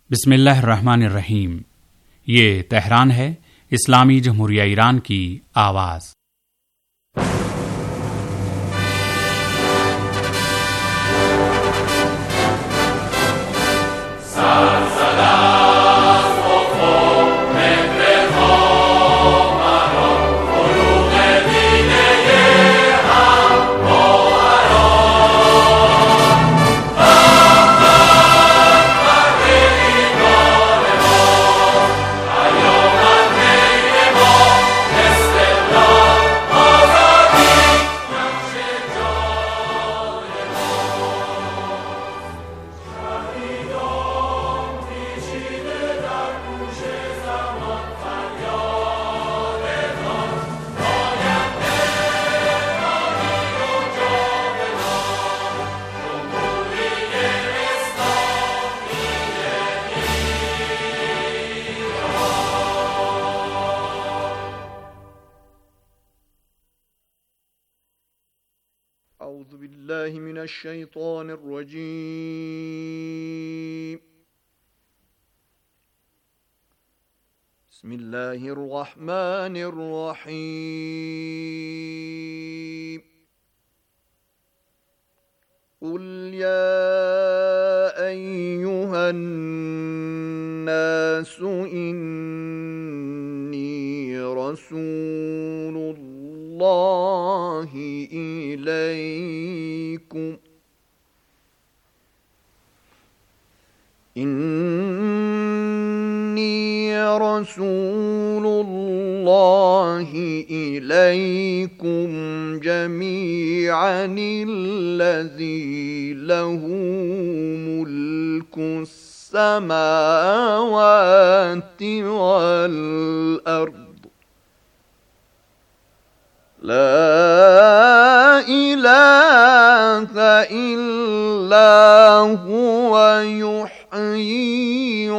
بسم اللہ الرحمن الرحیم۔ یہ تہران ہے، اسلامی جمہوریہ ایران کی آواز۔ اعوذ باللہ من الشیطان الرجیم۔ بسم اللہ الرحمن الرحیم۔ قل یا ایہا الناس انی رسول اللہ إليكم إني رسول الله إليكم جميعا الذي له ملك السماوات والأرض لا إله إلا هو يحيي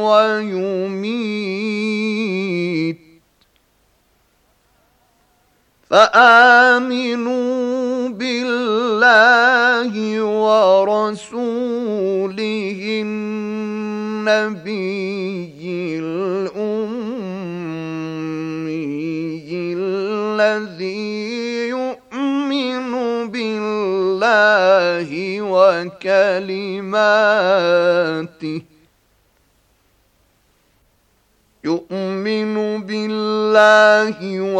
ويميت فآمنوا بالله ورسوله النبي الأمي الذي يؤمن بالله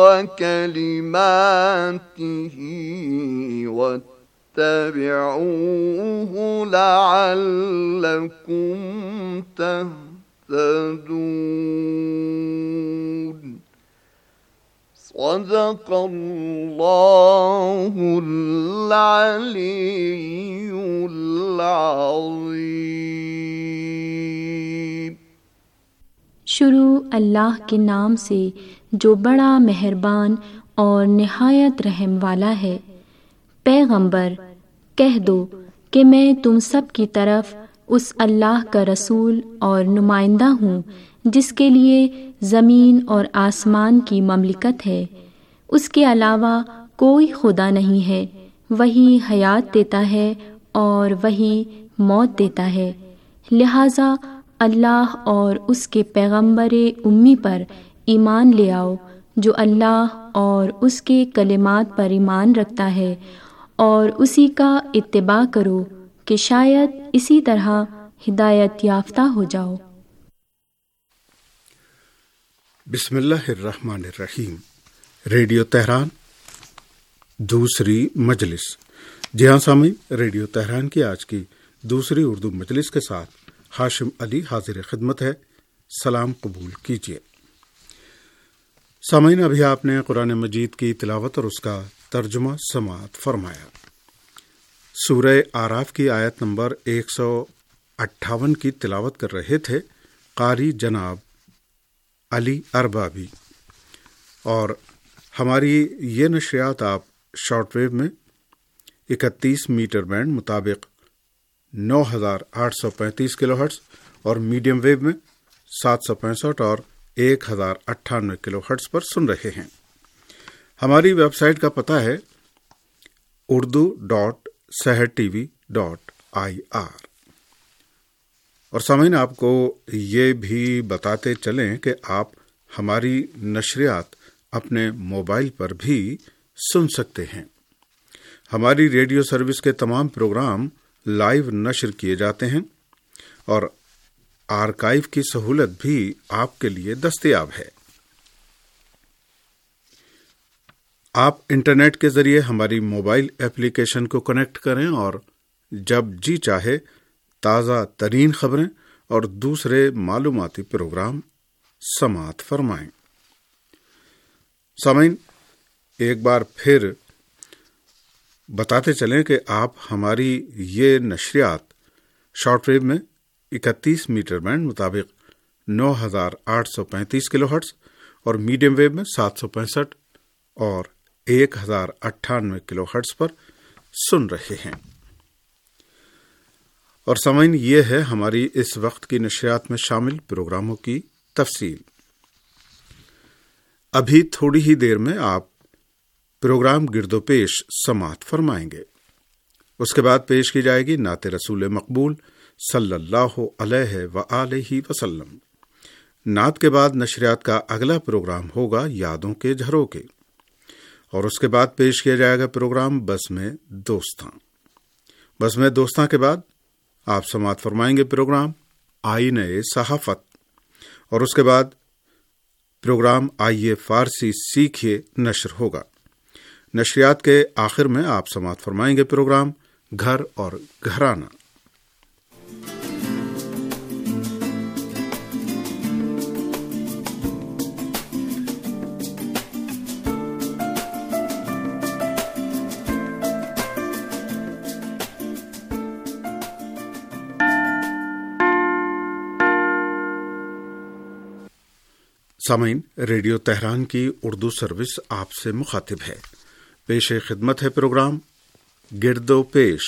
وكلماته واتبعوه لعلكم تهتدون۔ صدق اللہ العلی العظیم۔ شروع اللہ کے نام سے جو بڑا مہربان اور نہایت رحم والا ہے۔ پیغمبر کہہ دو کہ میں تم سب کی طرف اس اللہ کا رسول اور نمائندہ ہوں جس کے لیے زمین اور آسمان کی مملکت ہے، اس کے علاوہ کوئی خدا نہیں ہے، وہی حیات دیتا ہے اور وہی موت دیتا ہے، لہٰذا اللہ اور اس کے پیغمبر امی پر ایمان لے آؤ جو اللہ اور اس کے کلمات پر ایمان رکھتا ہے، اور اسی کا اتباع کرو کہ شاید اسی طرح ہدایت یافتہ ہو جاؤ۔ بسم اللہ الرحمن الرحیم۔ ریڈیو تہران دوسری مجلس۔ جی ہاں سامعین، ریڈیو تہران کی آج کی دوسری اردو مجلس کے ساتھ ہاشم علی حاضر خدمت ہے۔ سلام قبول کیجیے۔ سامعین، ابھی آپ نے قرآن مجید کی تلاوت اور اس کا ترجمہ سماعت فرمایا۔ سورہ اعراف کی آیت نمبر 158 کی تلاوت کر رہے تھے قاری جناب علی اربابی، اور ہماری یہ نشریات آپ شارٹ ویو میں 31 میٹر بینڈ مطابق 9835 کلو ہرٹز اور میڈیم ویو میں 765 اور 1098 کلو ہرٹز پر سن رہے ہیں۔ ہماری ویب سائٹ کا پتہ ہے urdu.sehertv.ir۔ اور سامعین، آپ کو یہ بھی بتاتے چلیں کہ آپ ہماری نشریات اپنے موبائل پر بھی سن سکتے ہیں۔ ہماری ریڈیو سروس کے تمام پروگرام لائیو نشر کیے جاتے ہیں اور آرکائیو کی سہولت بھی آپ کے لیے دستیاب ہے۔ آپ انٹرنیٹ کے ذریعے ہماری موبائل ایپلیکیشن کو کنیکٹ کریں اور جب جی چاہے تازہ ترین خبریں اور دوسرے معلوماتی پروگرام سماعت فرمائیں۔ سامعین، ایک بار پھر بتاتے چلیں کہ آپ ہماری یہ نشریات شارٹ ویو میں 31 میٹر بینڈ مطابق 9835 کلو ہرٹز اور میڈیم ویو میں 765 اور 1098 کلو ہرٹز پر سن رہے ہیں۔ اور سامعین، یہ ہے ہماری اس وقت کی نشریات میں شامل پروگراموں کی تفصیل۔ ابھی تھوڑی ہی دیر میں آپ پروگرام گرد و پیش سماعت فرمائیں گے۔ اس کے بعد پیش کی جائے گی نعت رسول مقبول صلی اللہ علیہ وآلہ وسلم۔ نعت کے بعد نشریات کا اگلا پروگرام ہوگا یادوں کے جھروکے، اور اس کے بعد پیش کیا جائے گا پروگرام بس میں دوستاں۔ بس میں دوستاں کے بعد آپ سماعت فرمائیں گے پروگرام آئینہ صحافت، اور اس کے بعد پروگرام آئیے فارسی سیکھیے نشر ہوگا۔ نشریات کے آخر میں آپ سماعت فرمائیں گے پروگرام گھر اور گھرانہ۔ سامعین، ریڈیو تہران کی اردو سروس آپ سے مخاطب ہے۔ پیش خدمت ہے پروگرام گرد و پیش۔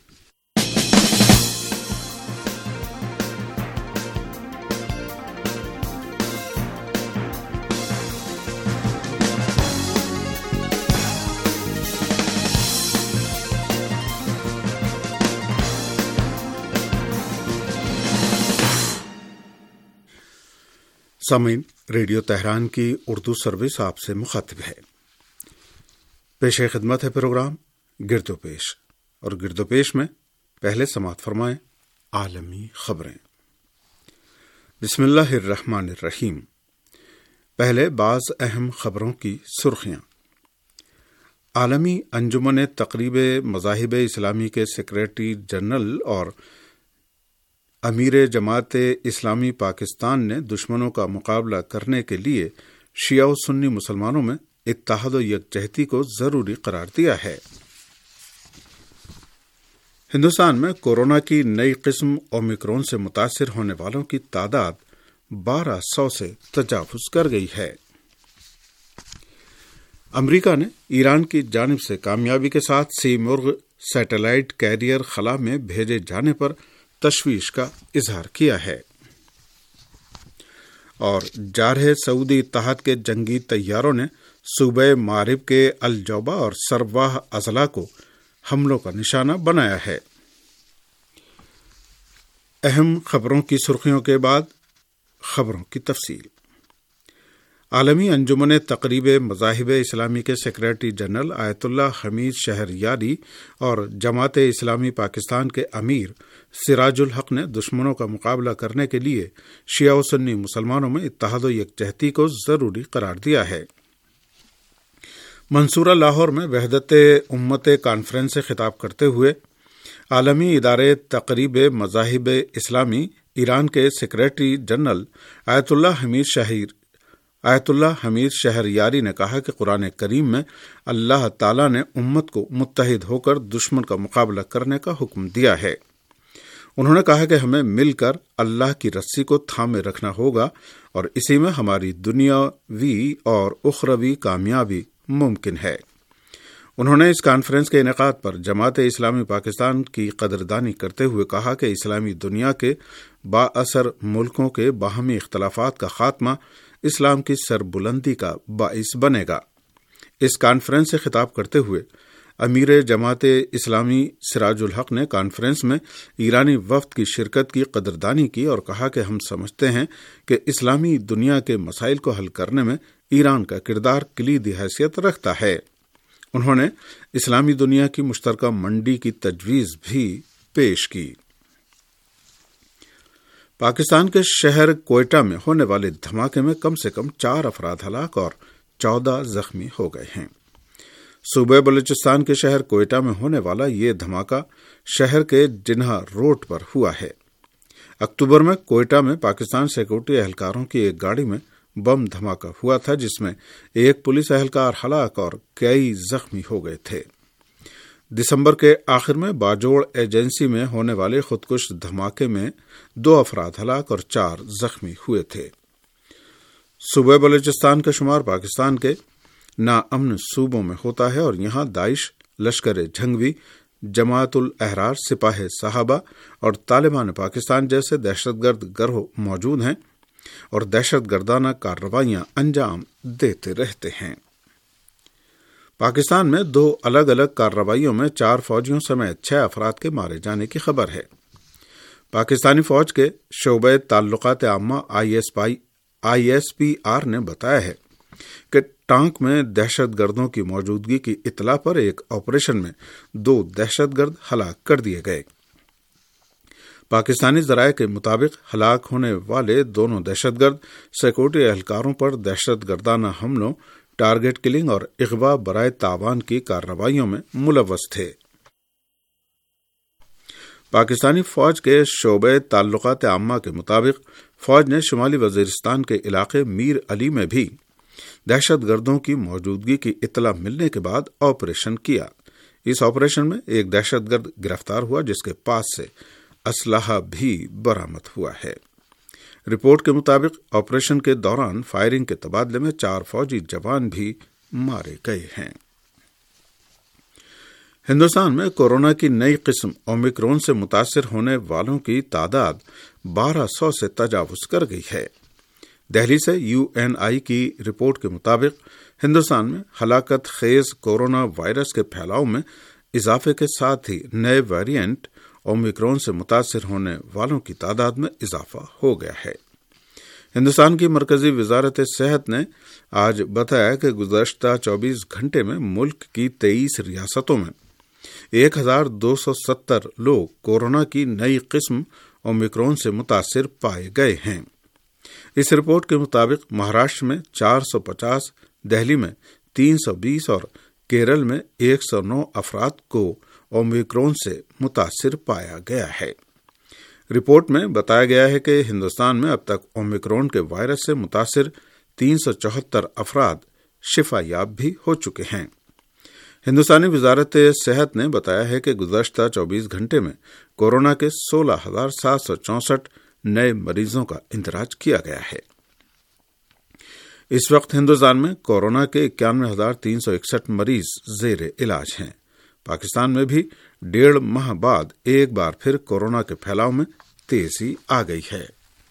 سامعین، ریڈیو تہران کی اردو سروس آپ سے مخاطب ہے۔ پیش خدمت ہے پروگرام گرد و پیش، اور گرد و پیش میں پہلے سماعت فرمائیں عالمی خبریں۔ بسم اللہ الرحمن الرحیم۔ پہلے بعض اہم خبروں کی سرخیاں۔ عالمی انجمن تقریب مذاہب اسلامی کے سیکریٹری جنرل اور امیر جماعت اسلامی پاکستان نے دشمنوں کا مقابلہ کرنے کے لیے شیعہ و سنی مسلمانوں میں اتحاد و یکجہتی کو ضروری قرار دیا ہے۔ ہندوستان میں کورونا کی نئی قسم اومیکرون سے متاثر ہونے والوں کی تعداد 1200 سے تجاوز کر گئی ہے۔ امریکہ نے ایران کی جانب سے کامیابی کے ساتھ سی مرغ سیٹلائٹ کیریئر خلا میں بھیجے جانے پر تشویش کا اظہار کیا ہے، اور جارحِ سعودی اتحاد کے جنگی طیاروں نے صوبہ مغرب کے الجوبہ اور سرواہ اضلاع کو حملوں کا نشانہ بنایا ہے۔ اہم خبروں کی سرخیوں کے بعد خبروں کی تفصیل۔ عالمی انجمن تقریب مذاہب اسلامی کے سیکریٹری جنرل آیت اللہ حمید شہریاری اور جماعت اسلامی پاکستان کے امیر سراج الحق نے دشمنوں کا مقابلہ کرنے کے لیے شیعہ و سنی مسلمانوں میں اتحاد و یکجہتی کو ضروری قرار دیا ہے۔ منصورہ لاہور میں وحدت امت کانفرنس سے خطاب کرتے ہوئے عالمی ادارے تقریب مذاہب اسلامی ایران کے سیکریٹری جنرل آیت اللہ حمید شہریاری نے کہا کہ قرآن کریم میں اللہ تعالی نے امت کو متحد ہو کر دشمن کا مقابلہ کرنے کا حکم دیا ہے۔ انہوں نے کہا کہ ہمیں مل کر اللہ کی رسی کو تھامے رکھنا ہوگا، اور اسی میں ہماری دنیاوی اور اخروی کامیابی ممکن ہے۔ انہوں نے اس کانفرنس کے انعقاد پر جماعت اسلامی پاکستان کی قدردانی کرتے ہوئے کہا کہ اسلامی دنیا کے با اثر ملکوں کے باہمی اختلافات کا خاتمہ اسلام کی سربلندی کا باعث بنے گا۔ اس کانفرنس سے خطاب کرتے ہوئے امیر جماعت اسلامی سراج الحق نے کانفرنس میں ایرانی وفد کی شرکت کی قدردانی کی اور کہا کہ ہم سمجھتے ہیں کہ اسلامی دنیا کے مسائل کو حل کرنے میں ایران کا کردار کلیدی حیثیت رکھتا ہے۔ انہوں نے اسلامی دنیا کی مشترکہ منڈی کی تجویز بھی پیش کی۔ پاکستان کے شہر کوئٹہ میں ہونے والے دھماکے میں کم سے کم 4 افراد ہلاک اور 14 زخمی ہو گئے ہیں۔ صوبہ بلوچستان کے شہر کوئٹہ میں ہونے والا یہ دھماکہ شہر کے جناح روڈ پر ہوا ہے۔ اکتوبر میں کوئٹہ میں پاکستان سیکورٹی اہلکاروں کی ایک گاڑی میں بم دھماکہ ہوا تھا، جس میں ایک پولیس اہلکار ہلاک اور کئی زخمی ہو گئے تھے۔ دسمبر کے آخر میں باجوڑ ایجنسی میں ہونے والے خودکش دھماکے میں 2 افراد ہلاک اور 4 زخمی ہوئے تھے۔ صوبہ بلوچستان کا شمار پاکستان کے ناامن صوبوں میں ہوتا ہے اور یہاں داعش، لشکر جھنگوی، جماعت الاحرار سپاہ صحابہ اور طالبان پاکستان جیسے دہشت گرد گروہ موجود ہیں اور دہشت گردانہ کارروائیاں انجام دیتے رہتے ہیں۔ پاکستان میں 2 الگ الگ کارروائیوں میں 4 فوجیوں سمیت 6 افراد کے مارے جانے کی خبر ہے۔ پاکستانی فوج کے شعبہ تعلقات عامہ ISPR نے بتایا ہے کہ ٹانک میں دہشت گردوں کی موجودگی کی اطلاع پر ایک آپریشن میں 2 دہشت گرد ہلاک کر دیے گئے۔ پاکستانی ذرائع کے مطابق ہلاک ہونے والے دونوں دہشت گرد سیکورٹی اہلکاروں پر دہشت گردانہ حملوں، ٹارگٹ کلنگ اور اغوا برائے تاوان کی کارروائیوں میں ملوث تھے۔ پاکستانی فوج کے شعبہ تعلقات عامہ کے مطابق فوج نے شمالی وزیرستان کے علاقے میر علی میں بھی دہشت گردوں کی موجودگی کی اطلاع ملنے کے بعد آپریشن کیا۔ اس آپریشن میں ایک دہشت گرد گرفتار ہوا جس کے پاس سے اسلحہ بھی برآمد ہوا ہے۔ رپورٹ کے مطابق آپریشن کے دوران فائرنگ کے تبادلے میں 4 فوجی جوان بھی مارے گئے ہیں۔ ہندوستان میں کورونا کی نئی قسم اومیکرون سے متاثر ہونے والوں کی تعداد 1200 سے تجاوز کر گئی ہے۔ دہلی سے UNI کی رپورٹ کے مطابق ہندوستان میں ہلاکت خیز کورونا وائرس کے پھیلاؤ میں اضافے کے ساتھ ہی نئے ویرینٹ اومیکرون سے متاثر ہونے والوں کی تعداد میں اضافہ ہو گیا ہے۔ ہندوستان کی مرکزی وزارت صحت نے آج بتایا کہ گزشتہ 24 گھنٹے میں ملک کی 23 ریاستوں میں 1270 لوگ کورونا کی نئی قسم اومیکرون سے متاثر پائے گئے ہیں۔ اس رپورٹ کے مطابق مہاراشٹر میں 450، دہلی میں 320 اور کیرل میں 109 افراد کو اومیکرون سے متاثر پایا گیا ہے۔ رپورٹ میں بتایا گیا ہے کہ ہندوستان میں اب تک اومیکرون کے وائرس سے متاثر 374 افراد شفا یاب بھی ہو چکے ہیں۔ ہندوستانی وزارت صحت نے بتایا ہے کہ گزشتہ 24 گھنٹے میں کورونا کے 16,764 نئے مریضوں کا اندراج کیا گیا ہے۔ اس وقت ہندوستان میں کورونا کے 91,361 مریض زیر علاج ہیں۔ پاکستان میں بھی 1.5 ماہ بعد ایک بار پھر کورونا کے پھیلاؤ میں تیزی آ گئی ہے۔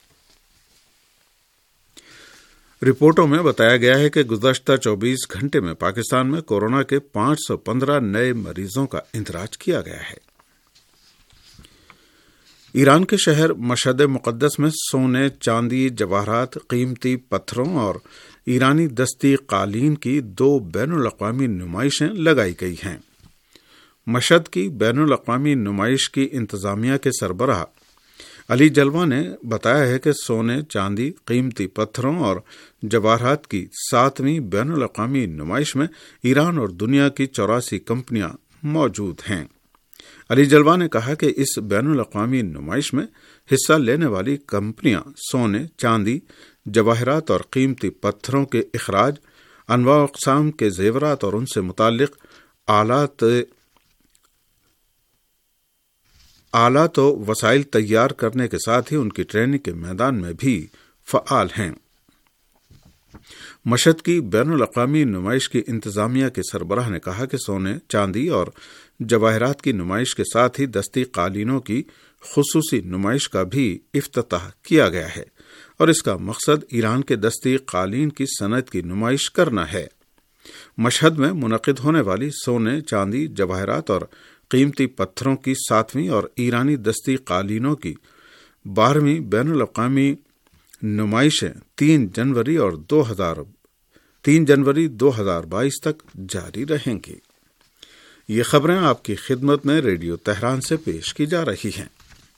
رپورٹوں میں بتایا گیا ہے کہ گزشتہ 24 گھنٹے میں پاکستان میں کورونا کے 515 نئے مریضوں کا اندراج کیا گیا ہے۔ ایران کے شہر مشہد مقدس میں سونے، چاندی، جواہرات، قیمتی پتھروں اور ایرانی دستی قالین کی 2 بین الاقوامی نمائشیں لگائی گئی ہیں۔ مشہد کی بین الاقوامی نمائش کی انتظامیہ کے سربراہ علی جلوہ نے بتایا ہے کہ سونے، چاندی، قیمتی پتھروں اور جواہرات کی 7ویں بین الاقوامی نمائش میں ایران اور دنیا کی 84 کمپنیاں موجود ہیں۔ علی جلوہ نے کہا کہ اس بین الاقوامی نمائش میں حصہ لینے والی کمپنیاں سونے، چاندی، جواہرات اور قیمتی پتھروں کے اخراج، انواع و اقسام کے زیورات اور ان سے متعلق آلات و وسائل تیار کرنے کے ساتھ ہی ان کی ٹریننگ کے میدان میں بھی فعال ہیں۔ مشہد کی بین الاقوامی نمائش کی انتظامیہ کے سربراہ نے کہا کہ سونے، چاندی اور جواہرات کی نمائش کے ساتھ ہی دستی قالینوں کی خصوصی نمائش کا بھی افتتاح کیا گیا ہے اور اس کا مقصد ایران کے دستی قالین کی صنعت کی نمائش کرنا ہے۔ مشہد میں منعقد ہونے والی سونے، چاندی، جواہرات اور قیمتی پتھروں کی 7ویں اور ایرانی دستی قالینوں کی 12ویں بین الاقوامی نمائشیں 3 جنوری 2022 تک جاری رہیں گی۔ یہ خبریں آپ کی خدمت میں ریڈیو تہران سے پیش کی جا رہی ہیں۔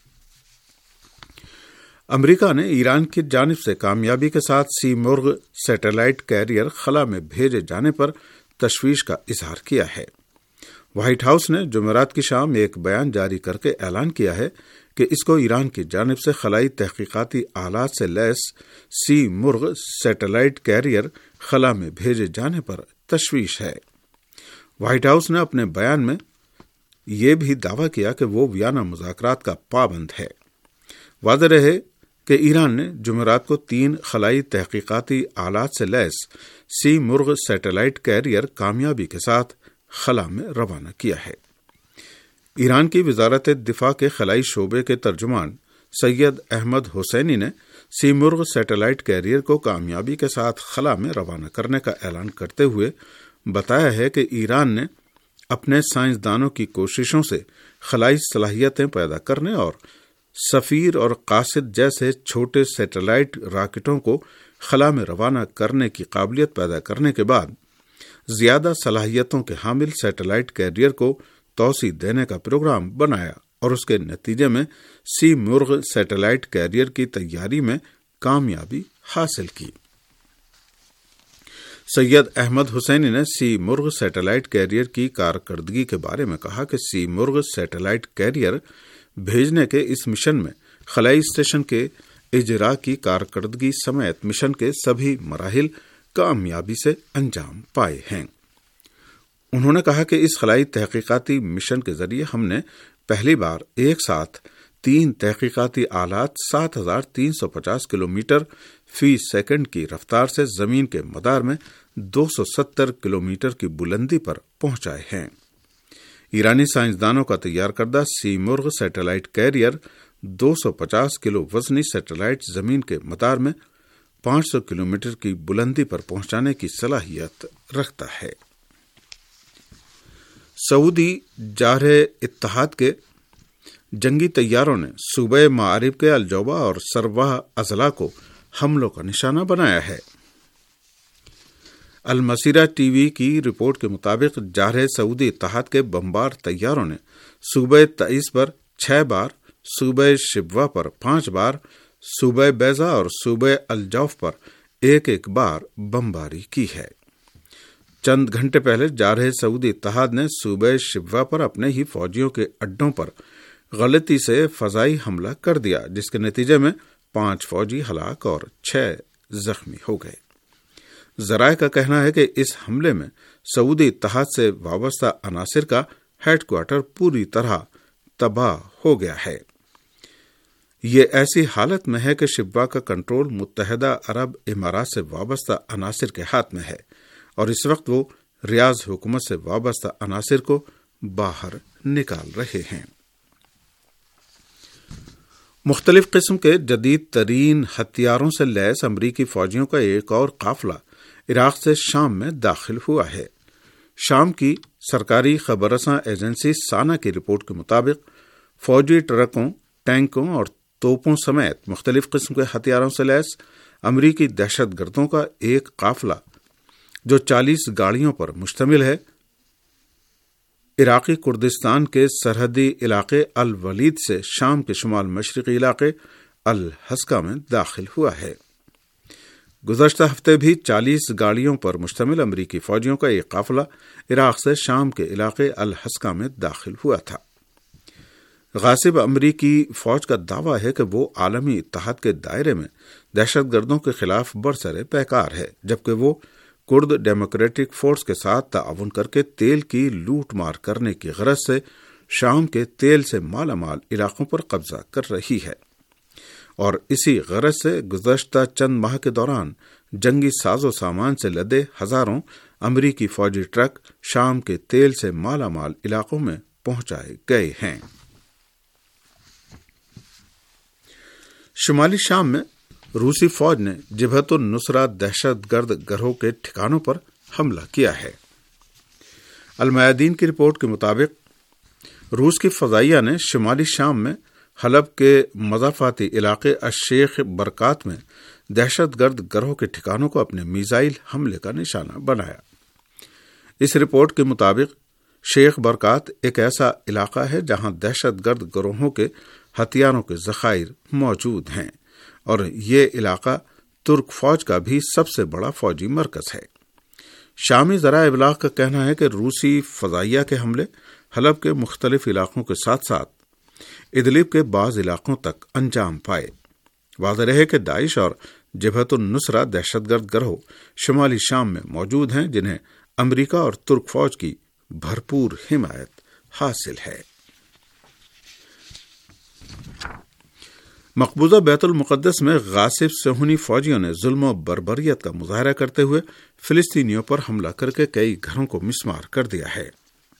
امریکہ نے ایران کی جانب سے کامیابی کے ساتھ سیمرغ سیٹلائٹ کیریئر خلا میں بھیجے جانے پر تشویش کا اظہار کیا ہے۔ وائٹ ہاؤس نے جمعرات کی شام ایک بیان جاری کر کے اعلان کیا ہے کہ اس کو ایران کی جانب سے خلائی تحقیقاتی آلات سے لیس سیمرغ سیٹلائٹ کیریئر خلا میں بھیجے جانے پر تشویش ہے۔ وائٹ ہاؤس نے اپنے بیان میں یہ بھی دعویٰ کیا کہ وہ ویانا مذاکرات کا پابند ہے۔ واضح رہے کہ ایران نے جمعرات کو 3 خلائی تحقیقاتی آلات سے لیس سیمرغ سیٹلائٹ کیریئر کامیابی کے ساتھ خلا میں روانہ کیا ہے۔ ایران کی وزارت دفاع کے خلائی شعبے کے ترجمان سید احمد حسینی نے سیمرغ سیٹلائٹ کیریئر کو کامیابی کے ساتھ خلا میں روانہ کرنے کا اعلان کرتے ہوئے بتایا ہے کہ ایران نے اپنے سائنسدانوں کی کوششوں سے خلائی صلاحیتیں پیدا کرنے اور سفیر اور قاصد جیسے چھوٹے سیٹلائٹ راکٹوں کو خلا میں روانہ کرنے کی قابلیت پیدا کرنے کے بعد زیادہ صلاحیتوں کے حامل سیٹلائٹ کیریئر کو توسیع دینے کا پروگرام بنایا اور اس کے نتیجے میں سیمرغ سیٹلائٹ کیریئر کی تیاری میں کامیابی حاصل کی۔ سید احمد حسینی نے سیمرغ سیٹلائٹ کیریئر کی کارکردگی کے بارے میں کہا کہ سیمرغ سیٹلائٹ کیریئر بھیجنے کے اس مشن میں خلائی اسٹیشن کے اجرا کی کارکردگی سمیت مشن کے سبھی مراحل کامیابی سے انجام پائے ہیں۔ انہوں نے کہا کہ اس خلائی تحقیقاتی مشن کے ذریعے ہم نے پہلی بار ایک ساتھ 3 تحقیقاتی آلات 7350 کلومیٹر فی سیکنڈ کی رفتار سے زمین کے مدار میں 270 کلومیٹر کی بلندی پر پہنچائے ہیں۔ ایرانی سائنسدانوں کا تیار کردہ سیمرغ سیٹلائٹ کیریئر 250 کلو وزنی سیٹلائٹ زمین کے مدار میں 500 کلومیٹر کی بلندی پر پہنچانے کی صلاحیت رکھتا ہے۔ سعودی جارح اتحاد کے جنگی طیاروں نے صوبہ معارب کے الجوبہ اور سرواہ اضلاع کو حملوں کا نشانہ بنایا ہے۔ المسیرہ ٹی وی کی رپورٹ کے مطابق جارح سعودی اتحاد کے بمبار طیاروں نے صوبہ تعیز پر 6 بار، صوبہ شبوہ پر 5 بار، صوبہ بیضا اور صوبہ الجوف پر 1 بار بمباری کی ہے۔ چند گھنٹے پہلے جارح سعودی اتحاد نے صوبہ شبوہ پر اپنے ہی فوجیوں کے اڈوں پر غلطی سے فضائی حملہ کر دیا، جس کے نتیجے میں 5 فوجی ہلاک اور 6 زخمی ہو گئے۔ ذرائع کا کہنا ہے کہ اس حملے میں سعودی اتحاد سے وابستہ عناصر کا ہیڈ کوارٹر پوری طرح تباہ ہو گیا ہے۔ یہ ایسی حالت میں ہے کہ شبوہ کا کنٹرول متحدہ عرب امارات سے وابستہ عناصر کے ہاتھ میں ہے اور اس وقت وہ ریاض حکومت سے وابستہ عناصر کو باہر نکال رہے ہیں۔ مختلف قسم کے جدید ترین ہتھیاروں سے لیس امریکی فوجیوں کا ایک اور قافلہ عراق سے شام میں داخل ہوا ہے۔ شام کی سرکاری خبر رساں ایجنسی سانا کی رپورٹ کے مطابق فوجی ٹرکوں، ٹینکوں اور توپوں سمیت مختلف قسم کے ہتھیاروں سے لیس امریکی دہشت گردوں کا ایک قافلہ جو 40 گاڑیوں پر مشتمل ہے، عراقی کردستان کے سرحدی علاقے الولید سے شام کے شمال مشرقی علاقے الحسکہ میں داخل ہوا ہے۔ گزشتہ ہفتے بھی 40 گاڑیوں پر مشتمل امریکی فوجیوں کا ایک قافلہ عراق سے شام کے علاقے الحسکہ میں داخل ہوا تھا۔ غاصب امریکی فوج کا دعویٰ ہے کہ وہ عالمی اتحاد کے دائرے میں دہشت گردوں کے خلاف برسر پیکار ہے، جبکہ وہ کرد ڈیموکریٹک فورس کے ساتھ تعاون کر کے تیل کی لوٹ مار کرنے کی غرض سے شام کے تیل سے مالا مال علاقوں پر قبضہ کر رہی ہے، اور اسی غرض سے گزشتہ چند ماہ کے دوران جنگی ساز و سامان سے لدے ہزاروں امریکی فوجی ٹرک شام کے تیل سے مالا مال علاقوں میں پہنچائے گئے ہیں۔ شمالی شام میں روسی فوج نے جبہت النصرہ دہشت گرد گروہ کے ٹھکانوں پر حملہ کیا ہے۔ المیادین کی رپورٹ کے مطابق روس کی فضائیہ نے شمالی شام میں حلب کے مضافاتی علاقے الشیخ برکات میں دہشت گرد گروہ کے ٹھکانوں کو اپنے میزائل حملے کا نشانہ بنایا۔ اس رپورٹ کے مطابق شیخ برکات ایک ایسا علاقہ ہے جہاں دہشت گرد گروہوں کے ہتھیاروں کے ذخائر موجود ہیں، اور یہ علاقہ ترک فوج کا بھی سب سے بڑا فوجی مرکز ہے۔ شامی ذرائع ابلاغ کا کہنا ہے کہ روسی فضائیہ کے حملے حلب کے مختلف علاقوں کے ساتھ ساتھ ادلب کے بعض علاقوں تک انجام پائے۔ واضح رہے کہ داعش اور جبہت النصرہ دہشت گرد گروہ شمالی شام میں موجود ہیں، جنہیں امریکہ اور ترک فوج کی بھرپور حمایت حاصل ہے۔ مقبوضہ بیت المقدس میں غاصب صہیونی فوجیوں نے ظلم و بربریت کا مظاہرہ کرتے ہوئے فلسطینیوں پر حملہ کر کے کئی گھروں کو مسمار کر دیا ہے۔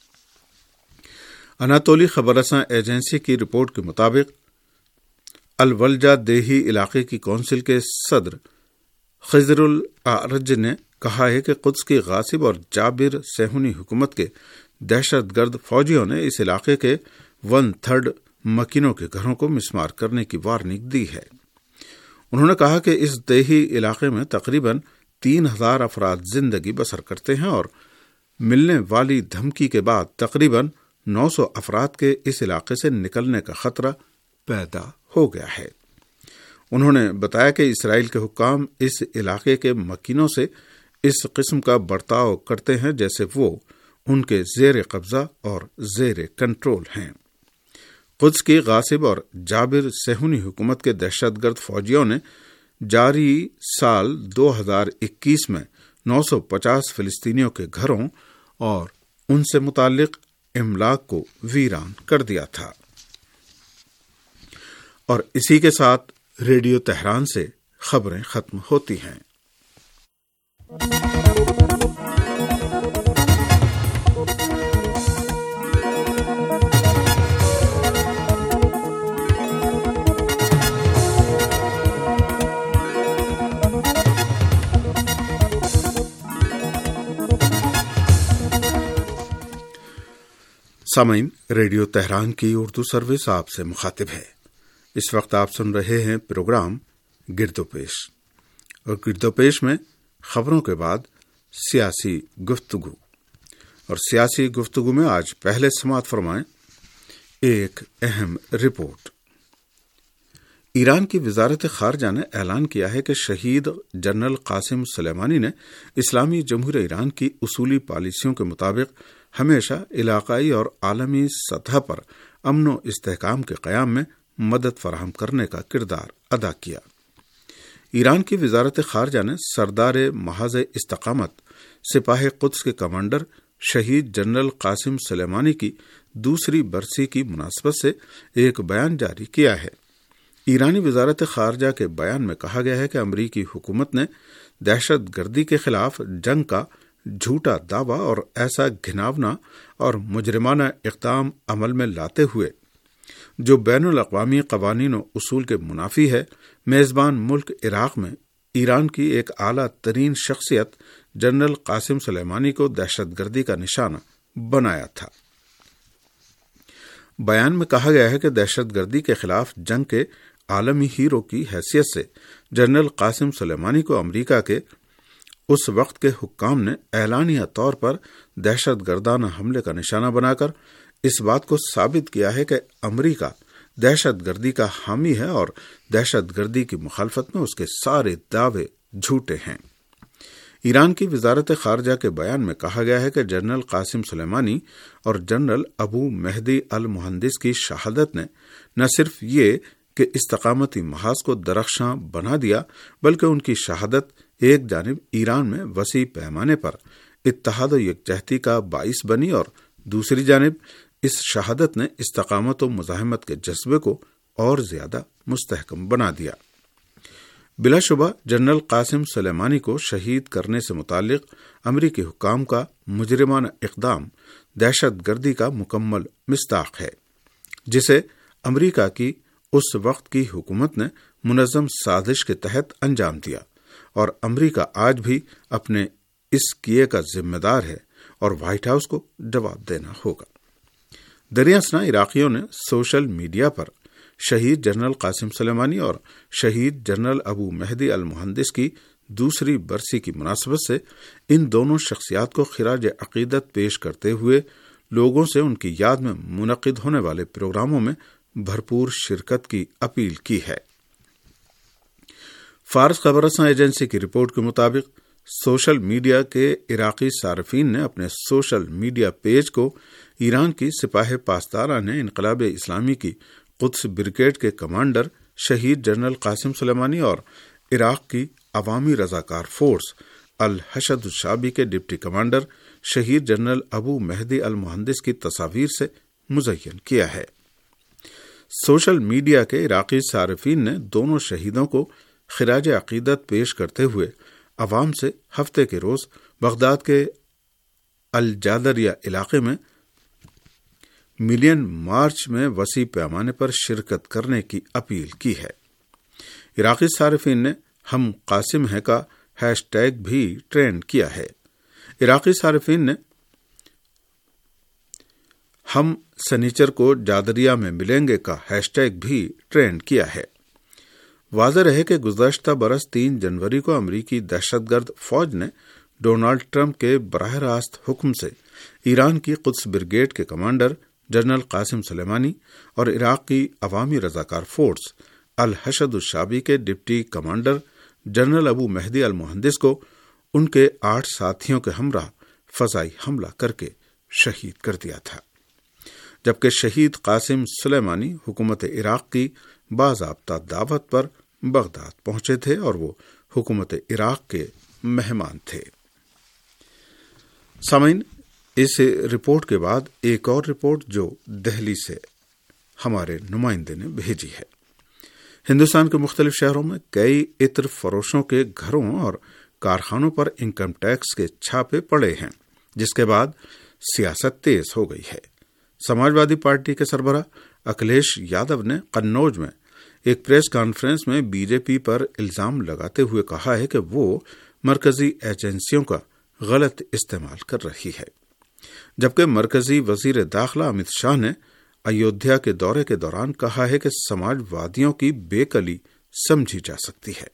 اناتولی خبر رساں ایجنسی کی رپورٹ کے مطابق الولجہ دیہی علاقے کی کونسل کے صدر خضر العرج نے کہا ہے کہ قدس کی غاصب اور جابر صہیونی حکومت کے دہشت گرد فوجیوں نے اس علاقے کے 1/3 مکینوں کے گھروں کو مسمار کرنے کی وارننگ دی ہے۔ انہوں نے کہا کہ اس دیہی علاقے میں تقریباً 3000 افراد زندگی بسر کرتے ہیں، اور ملنے والی دھمکی کے بعد تقریباً 900 افراد کے اس علاقے سے نکلنے کا خطرہ پیدا ہو گیا ہے۔ انہوں نے بتایا کہ اسرائیل کے حکام اس علاقے کے مکینوں سے اس قسم کا برتاؤ کرتے ہیں جیسے وہ ان کے زیر قبضہ اور زیر کنٹرول ہیں۔ قدس کی غاصب اور جابر صہیونی حکومت کے دہشت گرد فوجیوں نے جاری سال 2021 میں 950 فلسطینیوں کے گھروں اور ان سے متعلق املاک کو ویران کر دیا تھا۔ اور اسی کے ساتھ ریڈیو تہران سے خبریں ختم ہوتی ہیں۔ سامعین، ریڈیو تہران کی اردو سروس آپ سے مخاطب ہے۔ اس وقت آپ سن رہے ہیں پروگرام گرد و پیش، اور گرد و پیش میں خبروں کے بعد سیاسی گفتگو، اور سیاسی گفتگو میں آج پہلے سماعت فرمائیں ایک اہم رپورٹ۔ ایران کی وزارت خارجہ نے اعلان کیا ہے کہ شہید جنرل قاسم سلیمانی نے اسلامی جمہوریہ ایران کی اصولی پالیسیوں کے مطابق ہمیشہ علاقائی اور عالمی سطح پر امن و استحکام کے قیام میں مدد فراہم کرنے کا کردار ادا کیا۔ ایران کی وزارت خارجہ نے سردار محاذ استقامت سپاہ قدس کے کمانڈر شہید جنرل قاسم سلیمانی کی دوسری برسی کی مناسبت سے ایک بیان جاری کیا ہے۔ ایرانی وزارت خارجہ کے بیان میں کہا گیا ہے کہ امریکی حکومت نے دہشت گردی کے خلاف جنگ کا جھوٹا دعویٰ اور ایسا گھناونا اور مجرمانہ اقدام عمل میں لاتے ہوئے جو بین الاقوامی قوانین و اصول کے منافی ہے، میزبان ملک عراق میں ایران کی ایک اعلیٰ ترین شخصیت جنرل قاسم سلیمانی کو دہشت گردی کا نشانہ بنایا تھا۔ بیان میں کہا گیا ہے کہ دہشت گردی کے خلاف جنگ کے عالمی ہیرو کی حیثیت سے جنرل قاسم سلیمانی کو امریکہ کے اس وقت کے حکام نے اعلانیہ طور پر دہشت گردانہ حملے کا نشانہ بنا کر اس بات کو ثابت کیا ہے کہ امریکہ دہشت گردی کا حامی ہے اور دہشت گردی کی مخالفت میں اس کے سارے دعوے جھوٹے ہیں۔ ایران کی وزارت خارجہ کے بیان میں کہا گیا ہے کہ جنرل قاسم سلیمانی اور جنرل ابو مہدی المہندس کی شہادت نے نہ صرف یہ کہ استقامتی محاذ کو درخشاں بنا دیا، بلکہ ان کی شہادت ایک جانب ایران میں وسیع پیمانے پر اتحاد و یکجہتی کا باعث بنی، اور دوسری جانب اس شہادت نے استقامت و مزاحمت کے جذبے کو اور زیادہ مستحکم بنا دیا۔ بلا شبہ جنرل قاسم سلیمانی کو شہید کرنے سے متعلق امریکی حکام کا مجرمانہ اقدام دہشت گردی کا مکمل مصداق ہے، جسے امریکہ کی اس وقت کی حکومت نے منظم سازش کے تحت انجام دیا، اور امریکہ آج بھی اپنے اس کیے کا ذمہ دار ہے اور وائٹ ہاؤس کو جواب دینا ہوگا۔ دریں اثنا عراقیوں نے سوشل میڈیا پر شہید جنرل قاسم سلیمانی اور شہید جنرل ابو مہدی المہندس کی دوسری برسی کی مناسبت سے ان دونوں شخصیات کو خراج عقیدت پیش کرتے ہوئے لوگوں سے ان کی یاد میں منعقد ہونے والے پروگراموں میں بھرپور شرکت کی اپیل کی ہے۔ فارس خبر رساں ایجنسی کی رپورٹ کے مطابق سوشل میڈیا کے عراقی صارفین نے اپنے سوشل میڈیا پیج کو ایران کی سپاہ پاسداران انقلاب اسلامی کی قدس بریگیڈ کے کمانڈر شہید جنرل قاسم سلیمانی اور عراق کی عوامی رضاکار فورس الحشد الشعبی کے ڈپٹی کمانڈر شہید جنرل ابو مہدی المہندس کی تصاویر سے مزین کیا ہے۔ سوشل میڈیا کے عراقی صارفین نے دونوں شہیدوں کو خراج عقیدت پیش کرتے ہوئے عوام سے ہفتے کے روز بغداد کے الجادریہ علاقے میں ملین مارچ میں وسیع پیمانے پر شرکت کرنے کی اپیل کی ہے۔ عراقی صارفین نے ہم قاسم ہیں کا ہیش ٹیگ بھی ٹرینڈ کیا ہے۔ عراقی صارفین نے ہم سنیچر کو جادریہ میں ملیں گے کا ہیش ٹیگ بھی ٹرینڈ کیا ہے۔ واضح رہے کہ گزشتہ برس 3 جنوری کو امریکی دہشت گرد فوج نے ڈونلڈ ٹرمپ کے براہ راست حکم سے ایران کی قدس بریگیڈ کے کمانڈر جنرل قاسم سلیمانی اور عراق کی عوامی رضاکار فورس الحشد الشعبی کے ڈپٹی کمانڈر جنرل ابو مہدی المہندس کو ان کے 8 ساتھیوں کے ہمراہ فضائی حملہ کر کے شہید کر دیا تھا، جبکہ شہید قاسم سلیمانی حکومت عراق کی باضابطہ دعوت پر بغداد پہنچے تھے اور وہ حکومت عراق کے مہمان تھے۔ سامعین، اس رپورٹ کے بعد ایک اور رپورٹ جو دہلی سے ہمارے نمائندے نے بھیجی ہے۔ ہندوستان کے مختلف شہروں میں کئی عطر فروشوں کے گھروں اور کارخانوں پر انکم ٹیکس کے چھاپے پڑے ہیں، جس کے بعد سیاست تیز ہو گئی ہے۔ سماجوادی پارٹی کے سربراہ اکھلیش یادو نے قنوج میں ایک press conference B J P پی پر الزام لگاتے ہوئے کہا ہے کہ وہ مرکزی ایجنسیوں کا غلط استعمال کر رہی ہے، جبکہ مرکزی وزیر داخلہ امت شاہ نے ایودھیا کے دورے کے دوران کہا ہے کہ سماجوادیوں کی بے کلی سمجھی جا سکتی ہے۔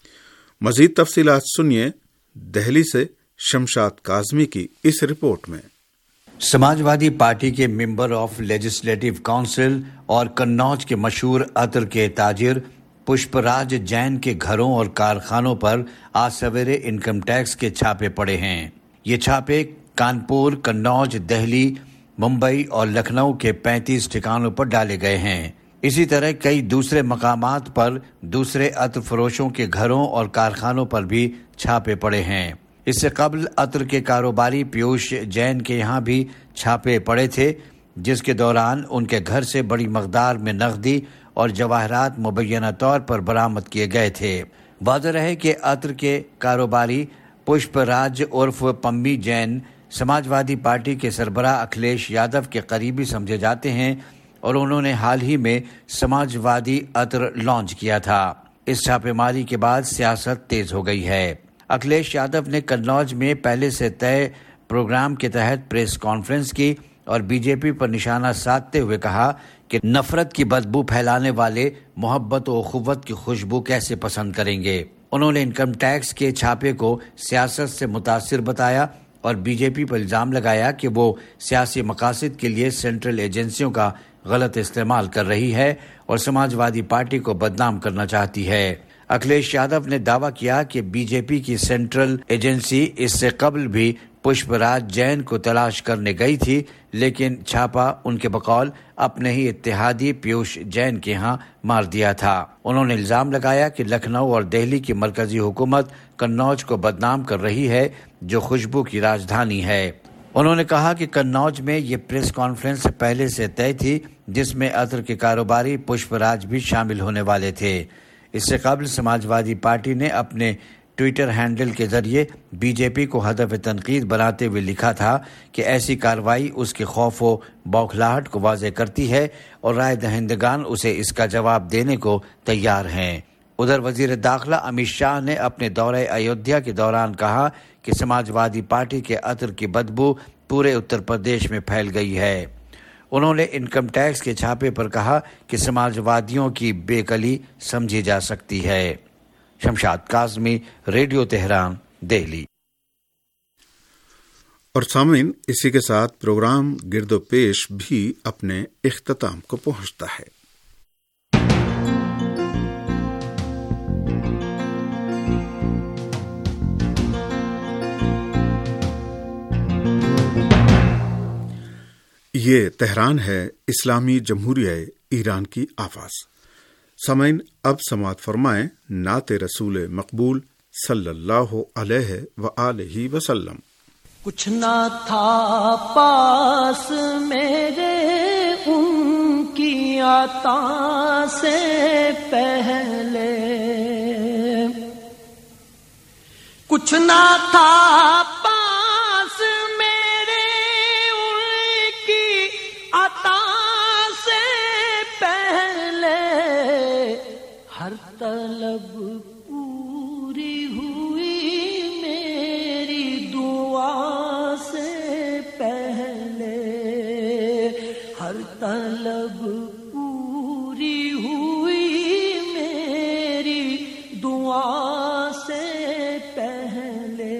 مزید تفصیلات سنیے دہلی سے شمشاد کاظمی کی اس رپورٹ میں۔ سماجوادی پارٹی کے ممبر آف لیجسلیٹو کونسل اور قنوج کے مشہور عطر کے تاجر پشپ راج جین کے گھروں اور کارخانوں پر آج سویرے انکم ٹیکس کے چھاپے پڑے ہیں۔ یہ چھاپے کانپور، قنوج، دہلی، ممبئی اور لکھنؤ کے 35 ٹھکانوں پر ڈالے گئے ہیں۔ اسی طرح کئی دوسرے مقامات پر دوسرے عطر فروشوں کے گھروں اور کارخانوں پر بھی چھاپے پڑے ہیں۔ اس سے قبل عطر کے کاروباری پیوش جین کے یہاں بھی چھاپے پڑے تھے، جس کے دوران ان کے گھر سے بڑی مقدار میں نقدی اور جواہرات مبینہ طور پر برآمد کیے گئے تھے۔ واضح رہے کہ عطر کے کاروباری پشپ راج عرف پمی جین سماجوادی پارٹی کے سربراہ اکھلیش یادو کے قریبی سمجھے جاتے ہیں اور انہوں نے حال ہی میں سماجوادی عطر لانچ کیا تھا۔ اس چھاپے ماری کے بعد سیاست تیز ہو گئی ہے۔ اکھلیش یادو نے قنوج میں پہلے سے طے پروگرام کے تحت پریس کانفرنس کی اور بی جے پی پر نشانہ سادھتے ہوئے کہا کہ نفرت کی بدبو پھیلانے والے محبت و اخوت کی خوشبو کیسے پسند کریں گے۔ انہوں نے انکم ٹیکس کے چھاپے کو سیاست سے متاثر بتایا اور بی جے پی پر الزام لگایا کہ وہ سیاسی مقاصد کے لیے سینٹرل ایجنسیوں کا غلط استعمال کر رہی ہے اور سماجوادی پارٹی کو بدنام کرنا چاہتی ہے۔ اکھلیش یادو نے دعویٰ کیا کہ بی جے پی کی سینٹرل ایجنسی اس سے قبل بھی پشپ راج جین کو تلاش کرنے گئی تھی، لیکن چھاپا ان کے بقول اپنے ہی اتحادی پیوش جین کے ہاں مار دیا تھا۔ انہوں نے الزام لگایا کہ لکھنؤ اور دہلی کی مرکزی حکومت قنوج کو بدنام کر رہی ہے، جو خوشبو کی راجدھانی ہے۔ انہوں نے کہا کہ قنوج میں یہ پریس کانفرنس پہلے سے طے تھی، جس میں عطر کے کاروباری پشپ راج بھی شامل ہونے والے تھے۔ اس سے قبل سماجوادی پارٹی نے اپنے ٹویٹر ہینڈل کے ذریعے بی جے پی کو ہدف تنقید بناتے ہوئے لکھا تھا کہ ایسی کارروائی اس کے خوف و بوکھلاہٹ کو واضح کرتی ہے اور رائے دہندگان اسے اس کا جواب دینے کو تیار ہیں۔ ادھر وزیر داخلہ امت شاہ نے اپنے دورہ ایودھیا کے دوران کہا کہ سماجوادی پارٹی کے عطر کی بدبو پورے اتر پردیش میں پھیل گئی ہے۔ انہوں نے انکم ٹیکس کے چھاپے پر کہا کہ سماجوادیوں کی بے قلی سمجھی جا سکتی ہے۔ Shamshad Kazmi, radio Tehran, Delhi. اور سامعین، اسی کے ساتھ پروگرام گرد و پیش بھی اپنے اختتام کو پہنچتا ہے۔ یہ تہران ہے، اسلامی جمہوریہ ایران کی آواز۔ سامعین، اب سماعت فرمائیں نعت رسول مقبول صلی اللہ علیہ وآلہ وسلم۔ کچھ نہ تھا پاس میرے ان کی عطا سے پہلے، کچھ نہ تھا پاس میرے ان کی عطا سے پہلے، ہر طلب پوری ہوئی میری دعا سے پہلے، ہر طلب پوری ہوئی میری دعا سے پہلے،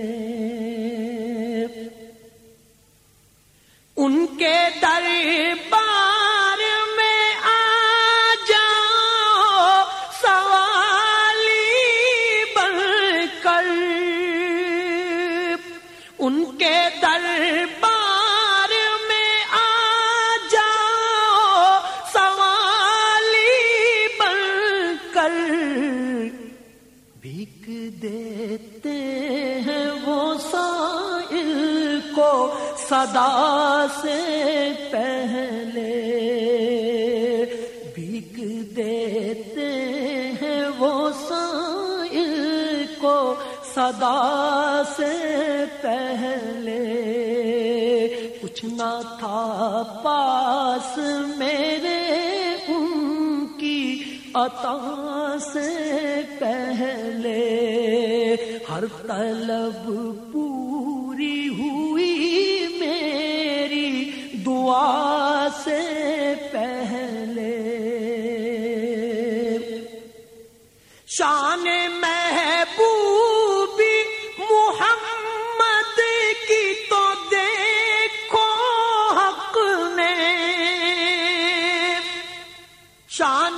ان کے دربار میں آ جاؤ سوالی بن کر، ان کے دربار میں آ جاؤ سوالی بن کر، بھیک دیتے ہیں وہ سائل کو صدا سے پہلے، بھیک دیتے ہیں وہ سائل کو صدا سے پہلے، کچھ نہ تھا پاس میرے ان کی عطا سے پہلے، ہر طلب پوری ہوئی میری دعا سے پہلے، شان محبوبی محمد کی تو دیکھو حق نے، شان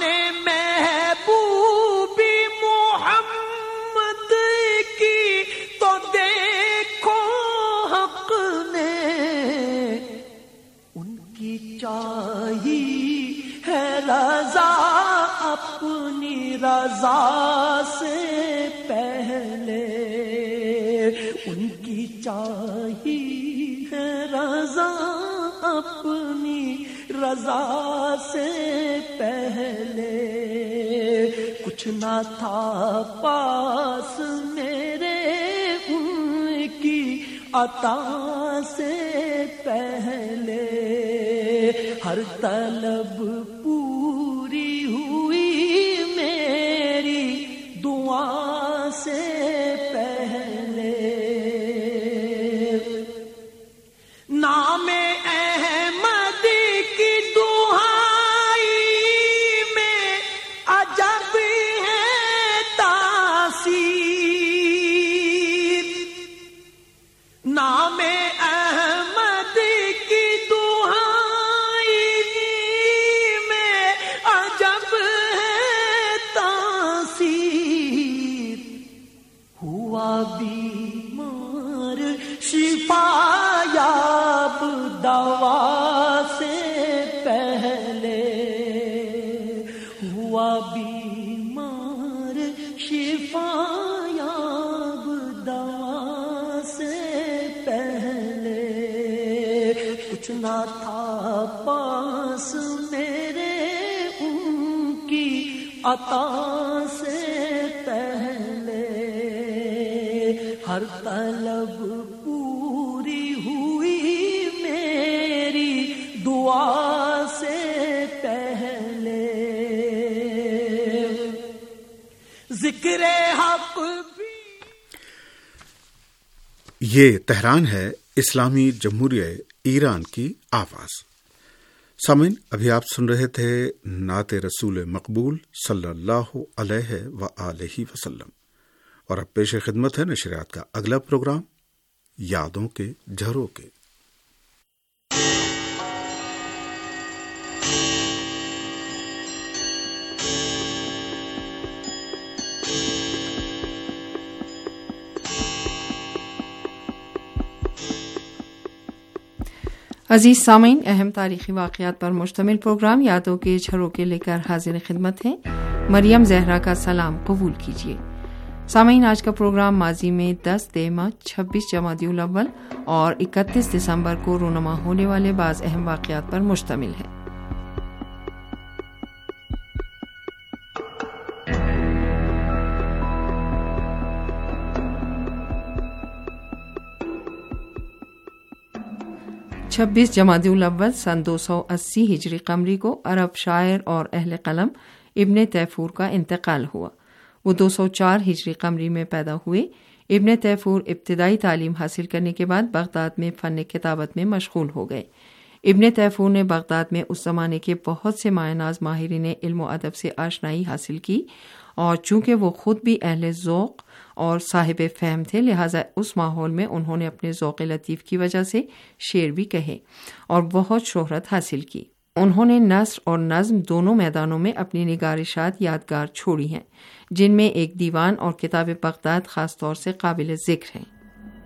محبوبی محمد کی تو دیکھو حق نے، ان کی چاہی ہے رضا اپنی رضا سے پہلے، ان کی چاہی ہے رضا اپنی رضا سے پہلے، کچھ نہ تھا پاس میرے ان کی عطا سے پہلے، ہر طلب پوری ہوئی میری دعا سے پہلے، نام احمد کی دہائی میں عجب ہے تاثیر، نام احمد کی دہائی میں عجب ہے تاثیر، ہوا بیمار شفا یاب دوا سے پہلے، ہوا بیمار شفا یاب دوا سے پہلے، کچھ نہ تھا پاس میرے ان کی عطا سے پہلے، ہر طلب پوری ہوئی میری دعا سے پہلے، ذکر حق بھی۔ یہ تہران ہے، اسلامی جمہوریہ ایران کی آواز۔ سامعین، ابھی آپ سن رہے تھے نعت رسول مقبول صلی اللہ علیہ وآلہ وسلم، اور اب پیش خدمت ہے نشریات کا اگلا پروگرام، یادوں کے جھروکے۔ عزیز سامعین، اہم تاریخی واقعات پر مشتمل پروگرام یادوں کے جھروکے لے کر حاضر خدمت ہیں۔ مریم زہرا کا سلام قبول کیجیے۔ سامعین، آج کا پروگرام ماضی میں 10 دیمہ 26 جمادی الاول اور 31 دسمبر کو رونما ہونے والے بعض اہم واقعات پر مشتمل ہے۔ چھبیس جمادی الاول سن 280 ہجری قمری کو عرب شاعر اور اہل قلم ابن تیفور کا انتقال ہوا۔ وہ 204 ہجری قمری میں پیدا ہوئے۔ ابن تیفور ابتدائی تعلیم حاصل کرنے کے بعد بغداد میں فن کتابت میں مشغول ہو گئے۔ ابن تیفور نے بغداد میں اس زمانے کے بہت سے مایہ ناز ماہرین علم و ادب سے آشنائی حاصل کی، اور چونکہ وہ خود بھی اہل ذوق اور صاحب فہم تھے، لہٰذا اس ماحول میں انہوں نے اپنے ذوق لطیف کی وجہ سے شعر بھی کہے اور بہت شہرت حاصل کی۔ انہوں نے نثر اور نظم دونوں میدانوں میں اپنی نگارشات یادگار چھوڑی ہیں، جن میں ایک دیوان اور کتاب بغداد خاص طور سے قابل ذکر ہیں۔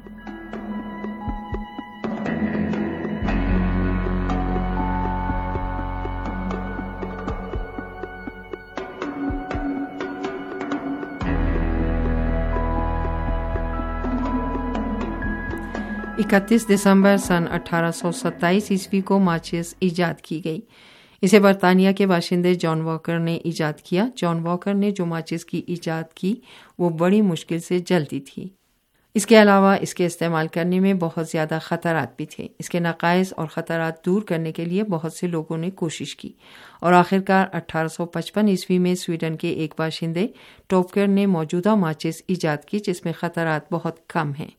اکتیس دسمبر سن 1827 عیسوی کو ماچس ایجاد کی گئی۔ اسے برطانیہ کے باشندے جان واکر نے ایجاد کیا۔ جان واکر نے جو ماچس کی ایجاد کی وہ بڑی مشکل سے جلتی تھی۔ اس کے علاوہ اس کے استعمال کرنے میں بہت زیادہ خطرات بھی تھے۔ اس کے نقائص اور خطرات دور کرنے کے لیے بہت سے لوگوں نے کوشش کی، اور آخرکار 1855 عیسوی میں سویڈن کے ایک باشندے ٹوپکر نے موجودہ ماچس ایجاد کی، جس میں خطرات بہت کم ہیں۔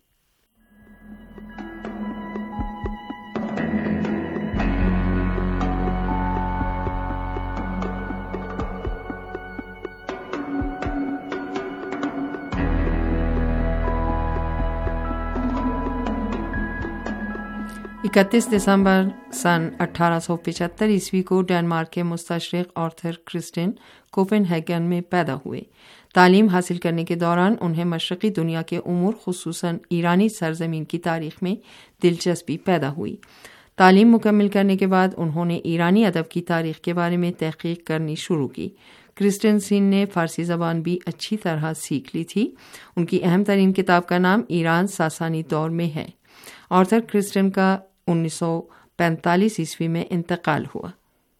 اکتیس دسمبر سن 1875 عیسوی کو ڈنمارک کے مستشرق آرتھر کرسٹن کوپن ہیگن میں پیدا ہوئے۔ تعلیم حاصل کرنے کے دوران انہیں مشرقی دنیا کے امور خصوصاً ایرانی سرزمین کی تاریخ میں دلچسپی پیدا ہوئی۔ تعلیم مکمل کرنے کے بعد انہوں نے ایرانی ادب کی تاریخ کے بارے میں تحقیق کرنی شروع کی۔ کرسٹنسن نے فارسی زبان بھی اچھی طرح سیکھ لی تھی۔ ان کی اہم ترین کتاب کا نام ایران ساسانی دور میں ہے۔ آرتھر کرسٹن کا 1945 عیسوی میں انتقال ہوا۔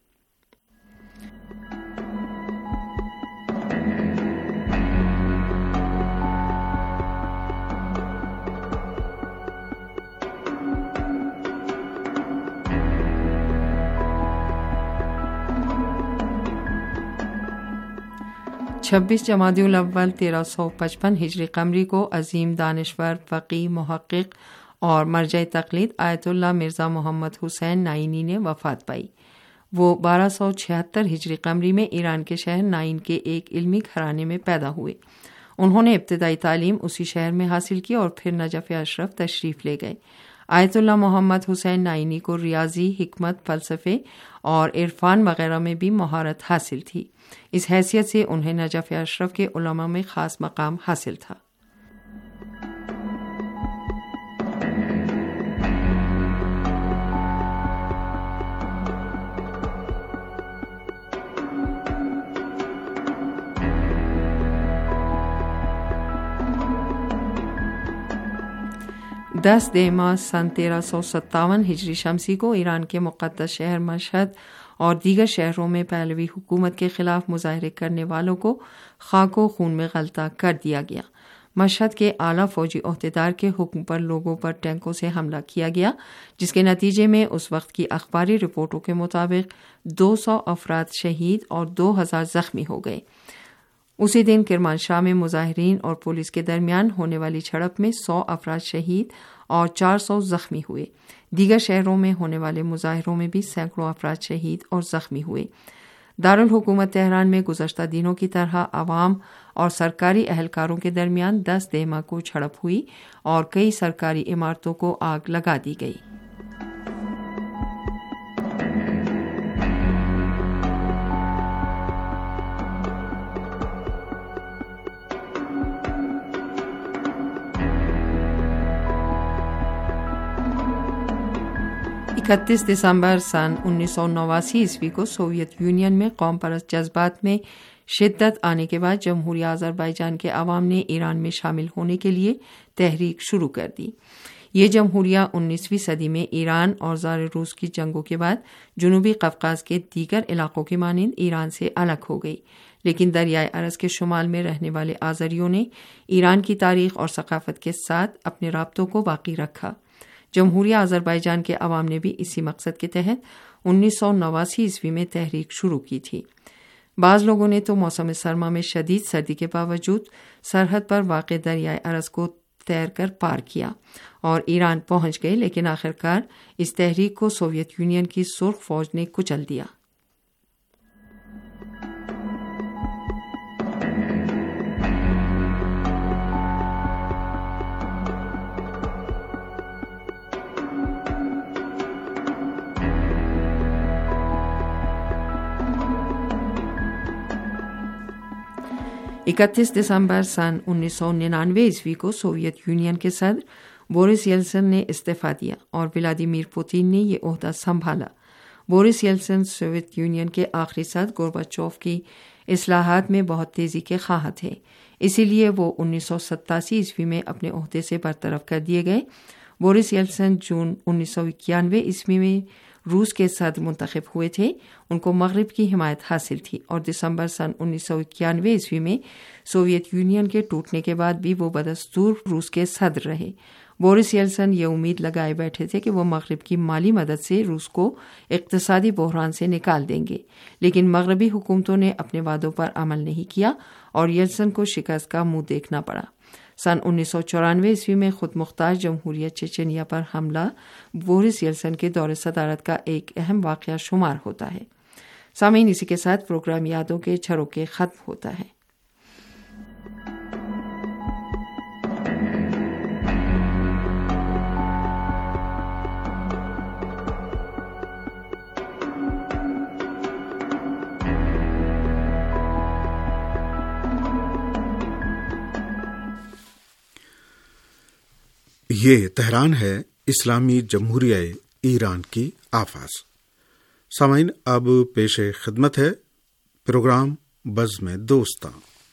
چھبیس جمادی الاول 1355 ہجری قمری کو عظیم دانشور، فقیہ، محقق اور مرجع تقلید آیت اللہ مرزا محمد حسین نائینی نے وفات پائی۔ وہ 1276 ہجری قمری میں ایران کے شہر نائین کے ایک علمی گھرانے میں پیدا ہوئے۔ انہوں نے ابتدائی تعلیم اسی شہر میں حاصل کی اور پھر نجف اشرف تشریف لے گئے۔ آیت اللہ محمد حسین نائینی کو ریاضی، حکمت، فلسفے اور عرفان وغیرہ میں بھی مہارت حاصل تھی۔ اس حیثیت سے انہیں نجف اشرف کے علماء میں خاص مقام حاصل تھا۔ دس دیمہ سن 1357 ہجری شمسی کو ایران کے مقدس شہر مشہد اور دیگر شہروں میں پہلوی حکومت کے خلاف مظاہرے کرنے والوں کو خاک و خون میں غلطہ کر دیا گیا۔ مشہد کے اعلیٰ فوجی عہدیدار کے حکم پر لوگوں پر ٹینکوں سے حملہ کیا گیا، جس کے نتیجے میں اس وقت کی اخباری رپورٹوں کے مطابق 200 افراد شہید اور 2000 زخمی ہو گئے۔ اسی دن کرمانشاہ میں مظاہرین اور پولیس کے درمیان ہونے والی جھڑپ میں 100 افراد شہید اور 400 زخمی ہوئے۔ دیگر شہروں میں ہونے والے مظاہروں میں بھی سینکڑوں افراد شہید اور زخمی ہوئے۔ دارالحکومت تہران میں گزشتہ دنوں کی طرح عوام اور سرکاری اہلکاروں کے درمیان 10 دیما کو جھڑپ ہوئی اور کئی سرکاری عمارتوں کو آگ لگا دی گئی۔ اکتیس دسمبر سن 1989 عیسوی کو سوویت یونین میں قوم پرست جذبات میں شدت آنے کے بعد جمہوریہ آذربائیجان کے عوام نے ایران میں شامل ہونے کے لیے تحریک شروع کر دی۔ یہ جمہوریہ 19ویں صدی میں ایران اور زار روس کی جنگوں کے بعد جنوبی قفقاز کے دیگر علاقوں کے مانند ایران سے الگ ہو گئی، لیکن دریائے ارس کے شمال میں رہنے والے آذریوں نے ایران کی تاریخ اور ثقافت کے ساتھ اپنے رابطوں کو باقی رکھا۔ جمہوریہ آذربائیجان کے عوام نے بھی اسی مقصد کے تحت 1989 عیسوی میں تحریک شروع کی تھی۔ بعض لوگوں نے تو موسم سرما میں شدید سردی کے باوجود سرحد پر واقع دریائے ارس کو تیر کر پار کیا اور ایران پہنچ گئے، لیکن آخرکار اس تحریک کو سوویت یونین کی سرخ فوج نے کچل دیا۔ اکتیس دسمبر سن 1999 عیسوی کو سوویت یونین کے صدر بورس یلسن نے استعفیٰ دیا اور ولادیمیر پوتین نے یہ عہدہ سنبھالا۔ بورس یلسن سوویت یونین کے آخری صدر گورباچوف کی اصلاحات میں بہت تیزی کے خواہاں تھے، اسی لیے وہ 1987 عیسوی میں اپنے عہدے سے برطرف کر دیے گئے۔ بورس یلسن جون 1991 عیسوی میں روس کے صدر منتخب ہوئے تھے، ان کو مغرب کی حمایت حاصل تھی اور دسمبر سن 1991 عیسوی میں سوویت یونین کے ٹوٹنے کے بعد بھی وہ بدستور روس کے صدر رہے۔ بورس یلسن یہ امید لگائے بیٹھے تھے کہ وہ مغرب کی مالی مدد سے روس کو اقتصادی بحران سے نکال دیں گے، لیکن مغربی حکومتوں نے اپنے وعدوں پر عمل نہیں کیا اور یلسن کو شکست کا منہ دیکھنا پڑا۔ سن 1994 عیسوی میں خود مختار جمہوریہ چچنیا پر حملہ بورس یلسن کے دور صدارت کا ایک اہم واقعہ شمار ہوتا ہے۔ سامعین، اسی کے ساتھ پروگرام یادوں کے جھروکے ختم ہوتا ہے۔ یہ تہران ہے، اسلامی جمہوریہ ایران کی آواز۔ سامعین، اب پیش خدمت ہے پروگرام بزم دوستاں۔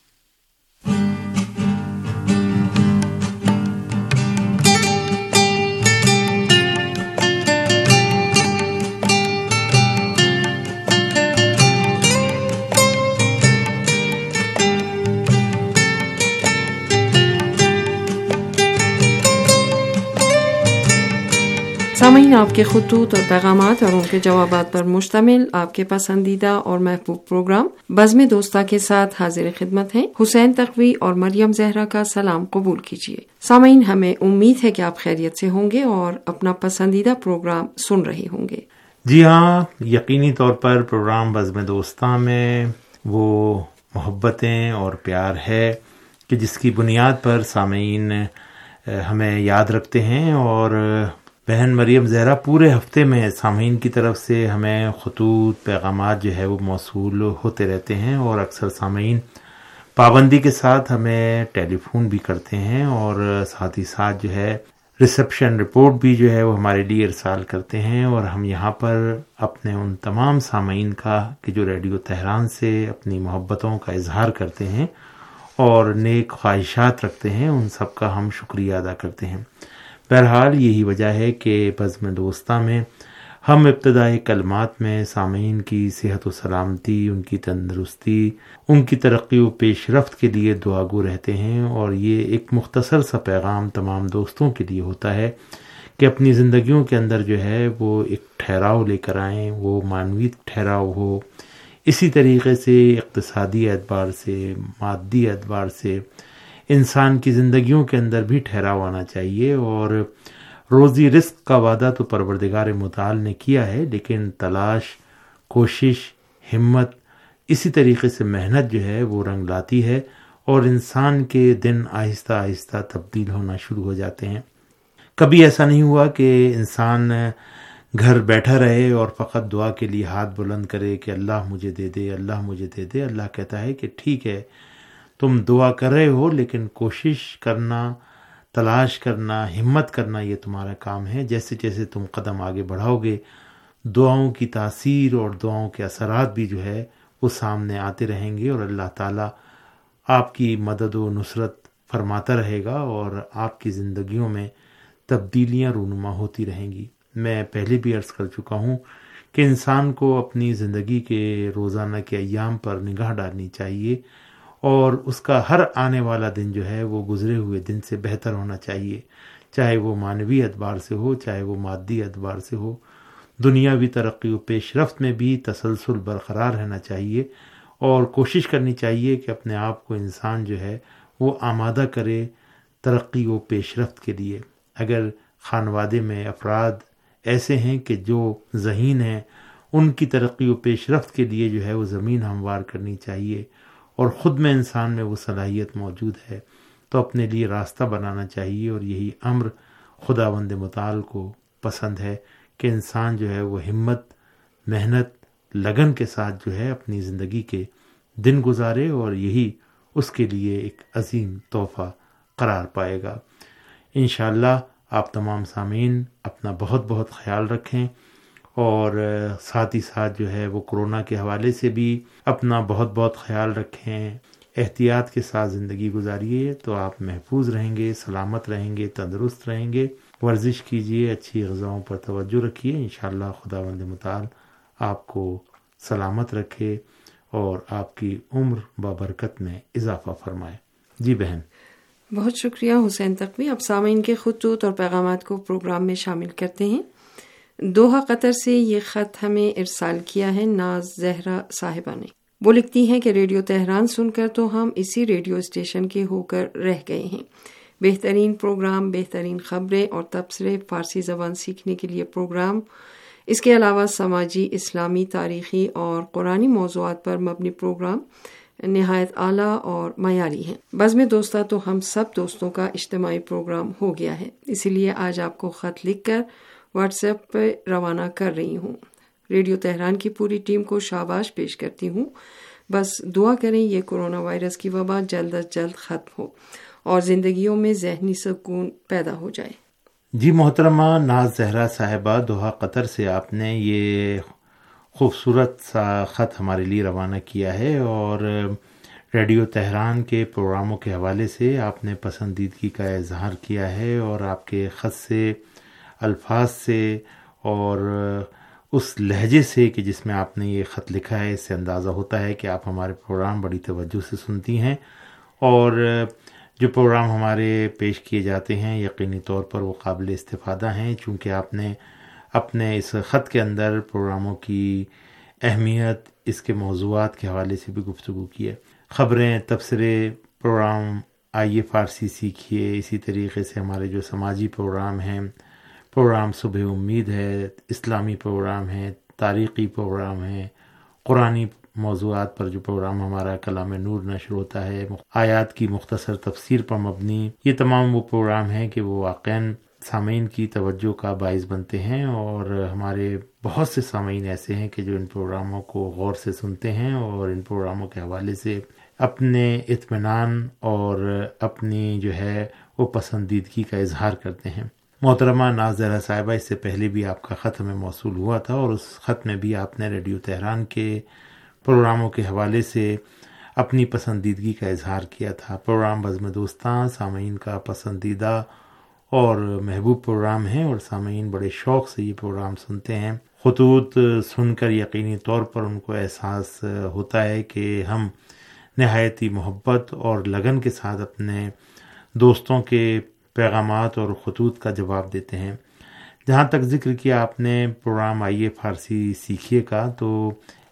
سامعین، آپ کے خطوط اور پیغامات اور ان کے جوابات پر مشتمل آپ کے پسندیدہ اور محبوب پروگرام بزم دوستاں کے ساتھ حاضر خدمت ہیں۔ حسین تقوی اور مریم زہرا کا سلام قبول کیجیے۔ سامعین، ہمیں امید ہے کہ آپ خیریت سے ہوں گے اور اپنا پسندیدہ پروگرام سن رہے ہوں گے۔ جی ہاں، یقینی طور پر پروگرام بزم دوستاں میں وہ محبتیں اور پیار ہے کہ جس کی بنیاد پر سامعین ہمیں یاد رکھتے ہیں، اور بہن مریم زہرا پورے ہفتے میں سامعین کی طرف سے ہمیں خطوط پیغامات جو ہے وہ موصول ہوتے رہتے ہیں، اور اکثر سامعین پابندی کے ساتھ ہمیں ٹیلی فون بھی کرتے ہیں، اور ساتھ ہی ساتھ جو ہے ریسیپشن رپورٹ بھی جو ہے وہ ہمارے لیے ارسال کرتے ہیں، اور ہم یہاں پر اپنے ان تمام سامعین کا کہ جو ریڈیو تہران سے اپنی محبتوں کا اظہار کرتے ہیں اور نیک خواہشات رکھتے ہیں، ان سب کا ہم شکریہ ادا کرتے ہیں۔ بہرحال یہی وجہ ہے کہ بزم دوستاں میں ہم ابتدائی کلمات میں سامعین کی صحت و سلامتی، ان کی تندرستی، ان کی ترقی و پیش رفت کے لیے دعا گو رہتے ہیں، اور یہ ایک مختصر سا پیغام تمام دوستوں کے لیے ہوتا ہے کہ اپنی زندگیوں کے اندر جو ہے وہ ایک ٹھہراؤ لے کر آئیں، وہ معنوی ٹھہراؤ ہو، اسی طریقے سے اقتصادی اعتبار سے، مادی اعتبار سے انسان کی زندگیوں کے اندر بھی ٹھہراؤ آنا چاہیے. اور روزی رزق کا وعدہ تو پروردگار متعال نے کیا ہے، لیکن تلاش، کوشش، ہمت، اسی طریقے سے محنت جو ہے وہ رنگ لاتی ہے، اور انسان کے دن آہستہ آہستہ تبدیل ہونا شروع ہو جاتے ہیں. کبھی ایسا نہیں ہوا کہ انسان گھر بیٹھا رہے اور فقط دعا کے لیے ہاتھ بلند کرے کہ اللہ مجھے دے دے، اللہ مجھے دے دے. اللہ کہتا ہے کہ ٹھیک ہے، تم دعا کر رہے ہو، لیکن کوشش کرنا، تلاش کرنا، ہمت کرنا یہ تمہارا کام ہے. جیسے جیسے تم قدم آگے بڑھاؤ گے، دعاؤں کی تاثیر اور دعاؤں کے اثرات بھی جو ہے وہ سامنے آتے رہیں گے، اور اللہ تعالیٰ آپ کی مدد و نصرت فرماتا رہے گا، اور آپ کی زندگیوں میں تبدیلیاں رونما ہوتی رہیں گی. میں پہلے بھی عرض کر چکا ہوں کہ انسان کو اپنی زندگی کے روزانہ کے ایام پر نگاہ ڈالنی چاہیے، اور اس کا ہر آنے والا دن جو ہے وہ گزرے ہوئے دن سے بہتر ہونا چاہیے، چاہے وہ معنوی اعتبار سے ہو، چاہے وہ مادی اعتبار سے ہو. دنیاوی ترقی و پیش رفت میں بھی تسلسل برقرار رہنا چاہیے، اور کوشش کرنی چاہیے کہ اپنے آپ کو انسان جو ہے وہ آمادہ کرے ترقی و پیش رفت کے لیے. اگر خانوادے میں افراد ایسے ہیں کہ جو ذہین ہیں، ان کی ترقی و پیش رفت کے لیے جو ہے وہ زمین ہموار کرنی چاہیے، اور خود میں انسان میں وہ صلاحیت موجود ہے تو اپنے لیے راستہ بنانا چاہیے. اور یہی امر خداوند متعال کو پسند ہے کہ انسان جو ہے وہ ہمت، محنت، لگن کے ساتھ جو ہے اپنی زندگی کے دن گزارے، اور یہی اس کے لیے ایک عظیم تحفہ قرار پائے گا. انشاءاللہ آپ تمام سامعین اپنا بہت بہت خیال رکھیں، اور ساتھ ہی ساتھ جو ہے وہ کورونا کے حوالے سے بھی اپنا بہت بہت خیال رکھیں. احتیاط کے ساتھ زندگی گزاریے تو آپ محفوظ رہیں گے، سلامت رہیں گے، تندرست رہیں گے. ورزش کیجیے، اچھی غذاؤں پر توجہ رکھیے. انشاءاللہ خداوند متعال آپ کو سلامت رکھے اور آپ کی عمر بابرکت میں اضافہ فرمائے. جی بہن. بہت شکریہ حسین تقوی. اب سامعین کے خطوط اور پیغامات کو پروگرام میں شامل کرتے ہیں. دوحہ قطر سے یہ خط ہمیں ارسال کیا ہے ناز زہرا صاحبہ نے. وہ لکھتی ہیں کہ ریڈیو تہران سن کر تو ہم اسی ریڈیو اسٹیشن کے ہو کر رہ گئے ہیں. بہترین پروگرام، بہترین خبریں اور تبصرے، فارسی زبان سیکھنے کے لیے پروگرام، اس کے علاوہ سماجی، اسلامی، تاریخی اور قرآنی موضوعات پر مبنی پروگرام نہایت اعلیٰ اور معیاری ہیں. بزم دوستہ تو ہم سب دوستوں کا اجتماعی پروگرام ہو گیا ہے، اسی لیے آج آپ کو خط لکھ کر واٹس ایپ پہ روانہ کر رہی ہوں. ریڈیو تہران کی پوری ٹیم کو شاباش پیش کرتی ہوں. بس دعا کریں یہ کورونا وائرس کی وبا جلد از جلد ختم ہو اور زندگیوں میں ذہنی سکون پیدا ہو جائے. جی محترمہ ناز زہرا صاحبہ دوحہ قطر سے آپ نے یہ خوبصورت سا خط ہمارے لیے روانہ کیا ہے، اور ریڈیو تہران کے پروگراموں کے حوالے سے آپ نے پسندیدگی کا اظہار کیا ہے، اور آپ کے خط سے، الفاظ سے اور اس لہجے سے کہ جس میں آپ نے یہ خط لکھا ہے، اس سے اندازہ ہوتا ہے کہ آپ ہمارے پروگرام بڑی توجہ سے سنتی ہیں، اور جو پروگرام ہمارے پیش کیے جاتے ہیں یقینی طور پر وہ قابل استفادہ ہیں، چونکہ آپ نے اپنے اس خط کے اندر پروگراموں کی اہمیت، اس کے موضوعات کے حوالے سے بھی گفتگو کی ہے. خبریں، تبصرے، پروگرام آئیے فارسی سیکھیے، اسی طریقے سے ہمارے جو سماجی پروگرام ہیں، پروگرام صبح امید ہے، اسلامی پروگرام ہے، تاریخی پروگرام ہے، قرآنی موضوعات پر جو پروگرام ہمارا کلام نور نشر ہوتا ہے، آیات کی مختصر تفسیر پر مبنی، یہ تمام وہ پروگرام ہیں کہ وہ واقعاً سامعین کی توجہ کا باعث بنتے ہیں، اور ہمارے بہت سے سامعین ایسے ہیں کہ جو ان پروگراموں کو غور سے سنتے ہیں اور ان پروگراموں کے حوالے سے اپنے اطمینان اور اپنی جو ہے وہ پسندیدگی کا اظہار کرتے ہیں. محترمہ ناز زہرا صاحبہ، اس سے پہلے بھی آپ کا خط ہمیں موصول ہوا تھا، اور اس خط میں بھی آپ نے ریڈیو تہران کے پروگراموں کے حوالے سے اپنی پسندیدگی کا اظہار کیا تھا. پروگرام بزم دوستاں سامعین کا پسندیدہ اور محبوب پروگرام ہے، اور سامعین بڑے شوق سے یہ پروگرام سنتے ہیں. خطوط سن کر یقینی طور پر ان کو احساس ہوتا ہے کہ ہم نہایتی محبت اور لگن کے ساتھ اپنے دوستوں کے پیغامات اور خطوط کا جواب دیتے ہیں. جہاں تک ذکر کیا آپ نے پروگرام آئیے فارسی سیکھیے کا، تو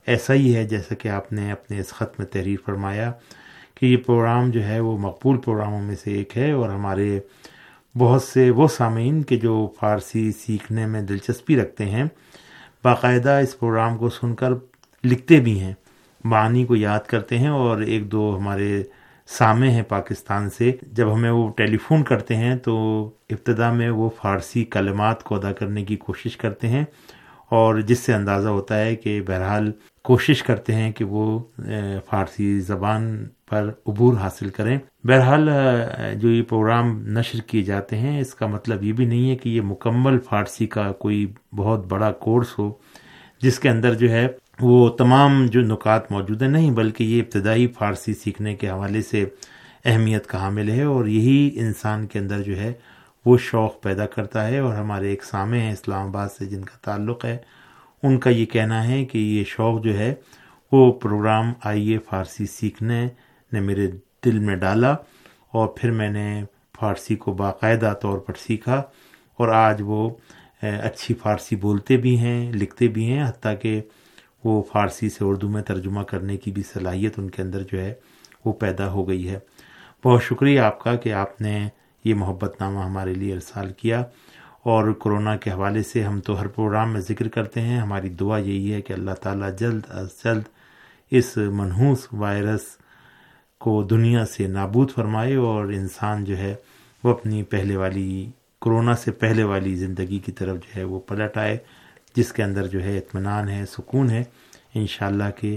ایسا ہی ہے جیسا کہ آپ نے اپنے اس خط میں تحریر فرمایا کہ یہ پروگرام جو ہے وہ مقبول پروگراموں میں سے ایک ہے، اور ہمارے بہت سے وہ سامعین کہ جو فارسی سیکھنے میں دلچسپی رکھتے ہیں باقاعدہ اس پروگرام کو سن کر لکھتے بھی ہیں، معانی کو یاد کرتے ہیں، اور ایک دو ہمارے سامع ہیں پاکستان سے، جب ہمیں وہ ٹیلی فون کرتے ہیں تو ابتدا میں وہ فارسی کلمات کو ادا کرنے کی کوشش کرتے ہیں، اور جس سے اندازہ ہوتا ہے کہ بہرحال کوشش کرتے ہیں کہ وہ فارسی زبان پر عبور حاصل کریں۔ بہرحال جو یہ پروگرام نشر کیے جاتے ہیں اس کا مطلب یہ بھی نہیں ہے کہ یہ مکمل فارسی کا کوئی بہت بڑا کورس ہو جس کے اندر جو ہے وہ تمام جو نکات موجود ہیں، نہیں، بلکہ یہ ابتدائی فارسی سیکھنے کے حوالے سے اہمیت کا حامل ہے، اور یہی انسان کے اندر جو ہے وہ شوق پیدا کرتا ہے۔ اور ہمارے ایک سامع ہیں اسلام آباد سے جن کا تعلق ہے، ان کا یہ کہنا ہے کہ یہ شوق جو ہے وہ پروگرام آئیے فارسی سیکھنے نے میرے دل میں ڈالا، اور پھر میں نے فارسی کو باقاعدہ طور پر سیکھا، اور آج وہ اچھی فارسی بولتے بھی ہیں، لکھتے بھی ہیں، حتیٰ کہ وہ فارسی سے اردو میں ترجمہ کرنے کی بھی صلاحیت ان کے اندر جو ہے وہ پیدا ہو گئی ہے۔ بہت شکریہ آپ کا کہ آپ نے یہ محبت نامہ ہمارے لیے ارسال کیا، اور کرونا کے حوالے سے ہم تو ہر پروگرام میں ذکر کرتے ہیں، ہماری دعا یہی ہے کہ اللہ تعالیٰ جلد از جلد اس منحوس وائرس کو دنیا سے نابود فرمائے، اور انسان جو ہے وہ اپنی پہلے والی کرونا سے پہلے والی زندگی کی طرف جو ہے وہ پلٹ آئے، جس کے اندر جو ہے اطمینان ہے، سکون ہے، انشاءاللہ کہ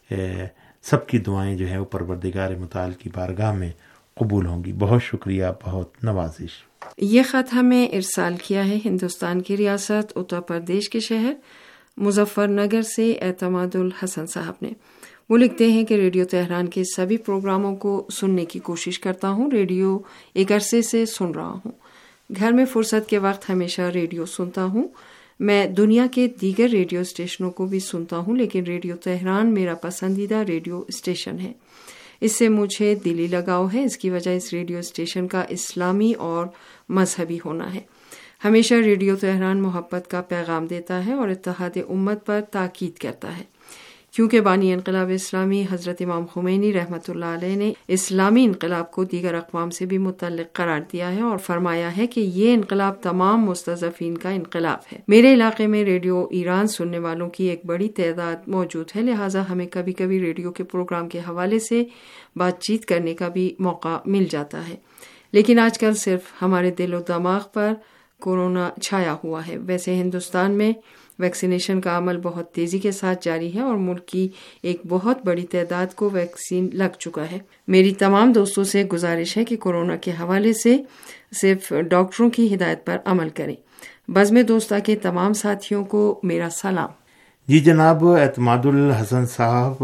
سب کی دعائیں جو ہیں وہ پروردگار متعال کی بارگاہ میں قبول ہوں گی۔ بہت شکریہ، بہت نوازش۔ یہ خط ہمیں ارسال کیا ہے ہندوستان کی ریاست اتر پردیش کے شہر مظفر نگر سے اعتماد الحسن صاحب نے۔ وہ لکھتے ہیں کہ ریڈیو تہران کے سبھی پروگراموں کو سننے کی کوشش کرتا ہوں، ریڈیو ایک عرصے سے سن رہا ہوں، گھر میں فرصت کے وقت ہمیشہ ریڈیو سنتا ہوں، میں دنیا کے دیگر ریڈیو اسٹیشنوں کو بھی سنتا ہوں، لیکن ریڈیو تہران میرا پسندیدہ ریڈیو اسٹیشن ہے، اس سے مجھے دلی لگاؤ ہے، اس کی وجہ اس ریڈیو اسٹیشن کا اسلامی اور مذہبی ہونا ہے۔ ہمیشہ ریڈیو تہران محبت کا پیغام دیتا ہے اور اتحاد امت پر تاکید کرتا ہے، کیونکہ بانی انقلاب اسلامی حضرت امام خمینی رحمۃ اللہ علیہ نے اسلامی انقلاب کو دیگر اقوام سے بھی متعلق قرار دیا ہے اور فرمایا ہے کہ یہ انقلاب تمام مستضعفین کا انقلاب ہے۔ میرے علاقے میں ریڈیو ایران سننے والوں کی ایک بڑی تعداد موجود ہے، لہٰذا ہمیں کبھی کبھی ریڈیو کے پروگرام کے حوالے سے بات چیت کرنے کا بھی موقع مل جاتا ہے، لیکن آج کل صرف ہمارے دل و دماغ پر کورونا چھایا ہوا ہے۔ ویسے ہندوستان میں ویکسینیشن کا عمل بہت تیزی کے ساتھ جاری ہے اور ملک کی ایک بہت بڑی تعداد کو ویکسین لگ چکا ہے۔ میری تمام دوستوں سے گزارش ہے کہ کورونا کے حوالے سے صرف ڈاکٹروں کی ہدایت پر عمل کریں۔ بزم دوستہ کے تمام ساتھیوں کو میرا سلام۔ جی جناب اعتماد الحسن صاحب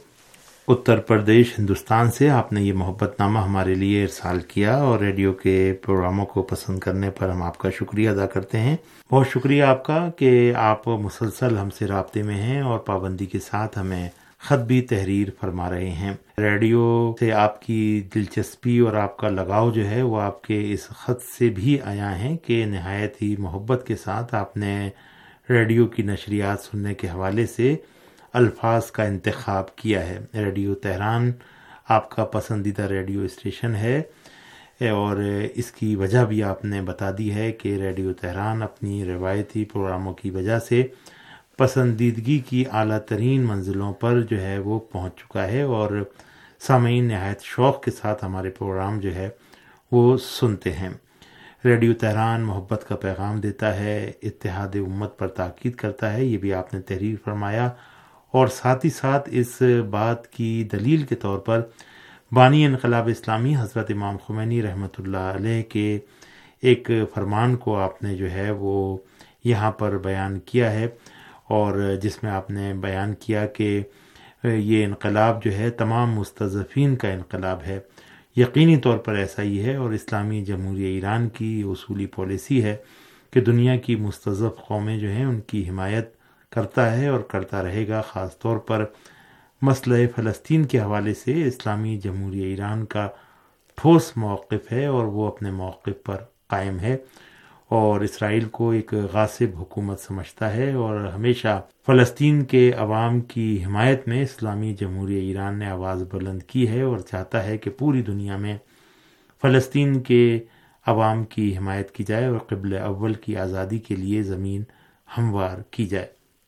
اتر پردیش ہندوستان سے، آپ نے یہ محبت نامہ ہمارے لیے ارسال کیا اور ریڈیو کے پروگراموں کو پسند کرنے پر ہم آپ کا شکریہ ادا کرتے ہیں۔ بہت شکریہ آپ کا کہ آپ مسلسل ہم سے رابطے میں ہیں اور پابندی کے ساتھ ہمیں خط بھی تحریر فرما رہے ہیں۔ ریڈیو سے آپ کی دلچسپی اور آپ کا لگاؤ جو ہے وہ آپ کے اس خط سے بھی آیا ہے کہ نہایت ہی محبت کے ساتھ آپ نے ریڈیو کی نشریات سننے کے حوالے سے الفاظ کا انتخاب کیا ہے۔ ریڈیو تہران آپ کا پسندیدہ ریڈیو اسٹیشن ہے اور اس کی وجہ بھی آپ نے بتا دی ہے کہ ریڈیو تہران اپنی روایتی پروگراموں کی وجہ سے پسندیدگی کی اعلیٰ ترین منزلوں پر جو ہے وہ پہنچ چکا ہے اور سامعین نہایت شوق کے ساتھ ہمارے پروگرام جو ہے وہ سنتے ہیں۔ ریڈیو تہران محبت کا پیغام دیتا ہے، اتحاد امت پر تاکید کرتا ہے، یہ بھی آپ نے تحریر فرمایا، اور ساتھ ہی ساتھ اس بات کی دلیل کے طور پر بانی انقلاب اسلامی حضرت امام خمینی رحمۃ اللہ علیہ کے ایک فرمان کو آپ نے جو ہے وہ یہاں پر بیان کیا ہے، اور جس میں آپ نے بیان کیا کہ یہ انقلاب جو ہے تمام مستضعفین کا انقلاب ہے۔ یقینی طور پر ایسا ہی ہے، اور اسلامی جمہوریہ ایران کی اصولی پالیسی ہے کہ دنیا کی مستضعف قومیں جو ہیں ان کی حمایت کرتا ہے اور کرتا رہے گا۔ خاص طور پر مسئلہ فلسطین کے حوالے سے اسلامی جمہوریہ ایران کا ٹھوس موقف ہے اور وہ اپنے موقف پر قائم ہے، اور اسرائیل کو ایک غاصب حکومت سمجھتا ہے، اور ہمیشہ فلسطین کے عوام کی حمایت میں اسلامی جمہوریہ ایران نے آواز بلند کی ہے اور چاہتا ہے کہ پوری دنیا میں فلسطین کے عوام کی حمایت کی جائے اور قبل اول کی آزادی کے لیے زمین ہموار کی جائے۔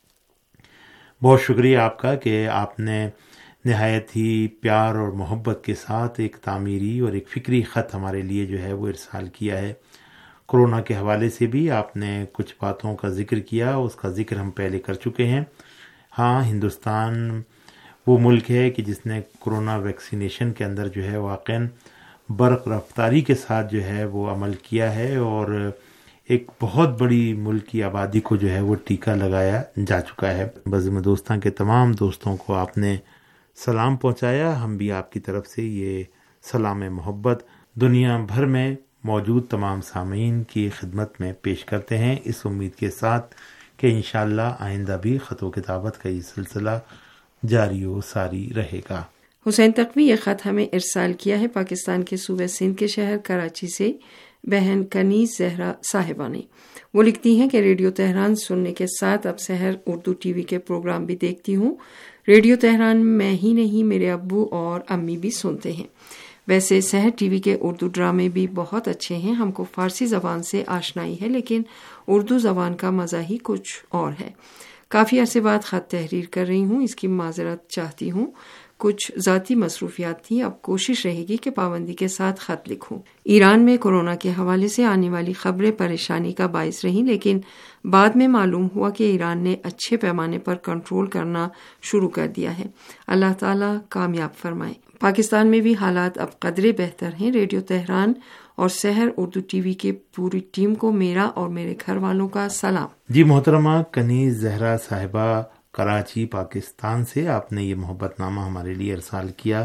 بہت شکریہ آپ کا کہ آپ نے نہایت ہی پیار اور محبت کے ساتھ ایک تعمیری اور ایک فکری خط ہمارے لیے جو ہے وہ ارسال کیا ہے۔ کورونا کے حوالے سے بھی آپ نے کچھ باتوں کا ذکر کیا، اس کا ذکر ہم پہلے کر چکے ہیں۔ ہاں، ہندوستان وہ ملک ہے کہ جس نے کورونا ویکسینیشن کے اندر جو ہے واقعاً برق رفتاری کے ساتھ جو ہے وہ عمل کیا ہے، اور ایک بہت بڑی ملک کی آبادی کو جو ہے وہ ٹیکہ لگایا جا چکا ہے۔ بزم دوستاں کے تمام دوستوں کو آپ نے سلام پہنچایا، ہم بھی آپ کی طرف سے یہ سلام محبت دنیا بھر میں موجود تمام سامعین کی خدمت میں پیش کرتے ہیں، اس امید کے ساتھ کہ انشاءاللہ آئندہ بھی خط و کتابت کا یہ سلسلہ جاری و ساری رہے گا۔ حسین تقوی یہ خط ہمیں ارسال کیا ہے پاکستان کے صوبہ سندھ کے شہر کراچی سے بہن کنیز زہرا صاحبہ نے۔ وہ لکھتی ہیں کہ ریڈیو تہران سننے کے ساتھ اب سحر اردو ٹی وی کے پروگرام بھی دیکھتی ہوں۔ ریڈیو تہران میں ہی نہیں، میرے ابو اور امی بھی سنتے ہیں۔ ویسے سحر ٹی وی کے اردو ڈرامے بھی بہت اچھے ہیں۔ ہم کو فارسی زبان سے آشنائی ہے، لیکن اردو زبان کا مزہ ہی کچھ اور ہے۔ کافی عرصے بعد خط تحریر کر رہی ہوں، اس کی معذرت چاہتی ہوں، کچھ ذاتی مصروفیات تھیں، اب کوشش رہے گی کہ پابندی کے ساتھ خط لکھوں۔ ایران میں کورونا کے حوالے سے آنے والی خبریں پریشانی کا باعث رہیں، لیکن بعد میں معلوم ہوا کہ ایران نے اچھے پیمانے پر کنٹرول کرنا شروع کر دیا ہے۔ اللہ تعالیٰ کامیاب فرمائے۔ پاکستان میں بھی حالات اب قدرے بہتر ہیں۔ ریڈیو تہران اور سحر اردو ٹی وی کی پوری ٹیم کو میرا اور میرے گھر والوں کا سلام۔ جی محترمہ کنیز زہرا صاحبہ کراچی پاکستان سے، آپ نے یہ محبت نامہ ہمارے لیے ارسال کیا،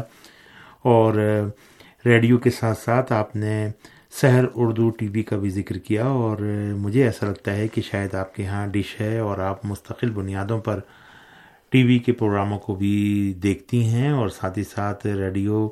اور ریڈیو کے ساتھ ساتھ آپ نے سحر اردو ٹی وی کا بھی ذکر کیا، اور مجھے ایسا لگتا ہے کہ شاید آپ کے ہاں ڈش ہے اور آپ مستقل بنیادوں پر ٹی وی کے پروگراموں کو بھی دیکھتی ہیں، اور ساتھ ہی ساتھ ریڈیو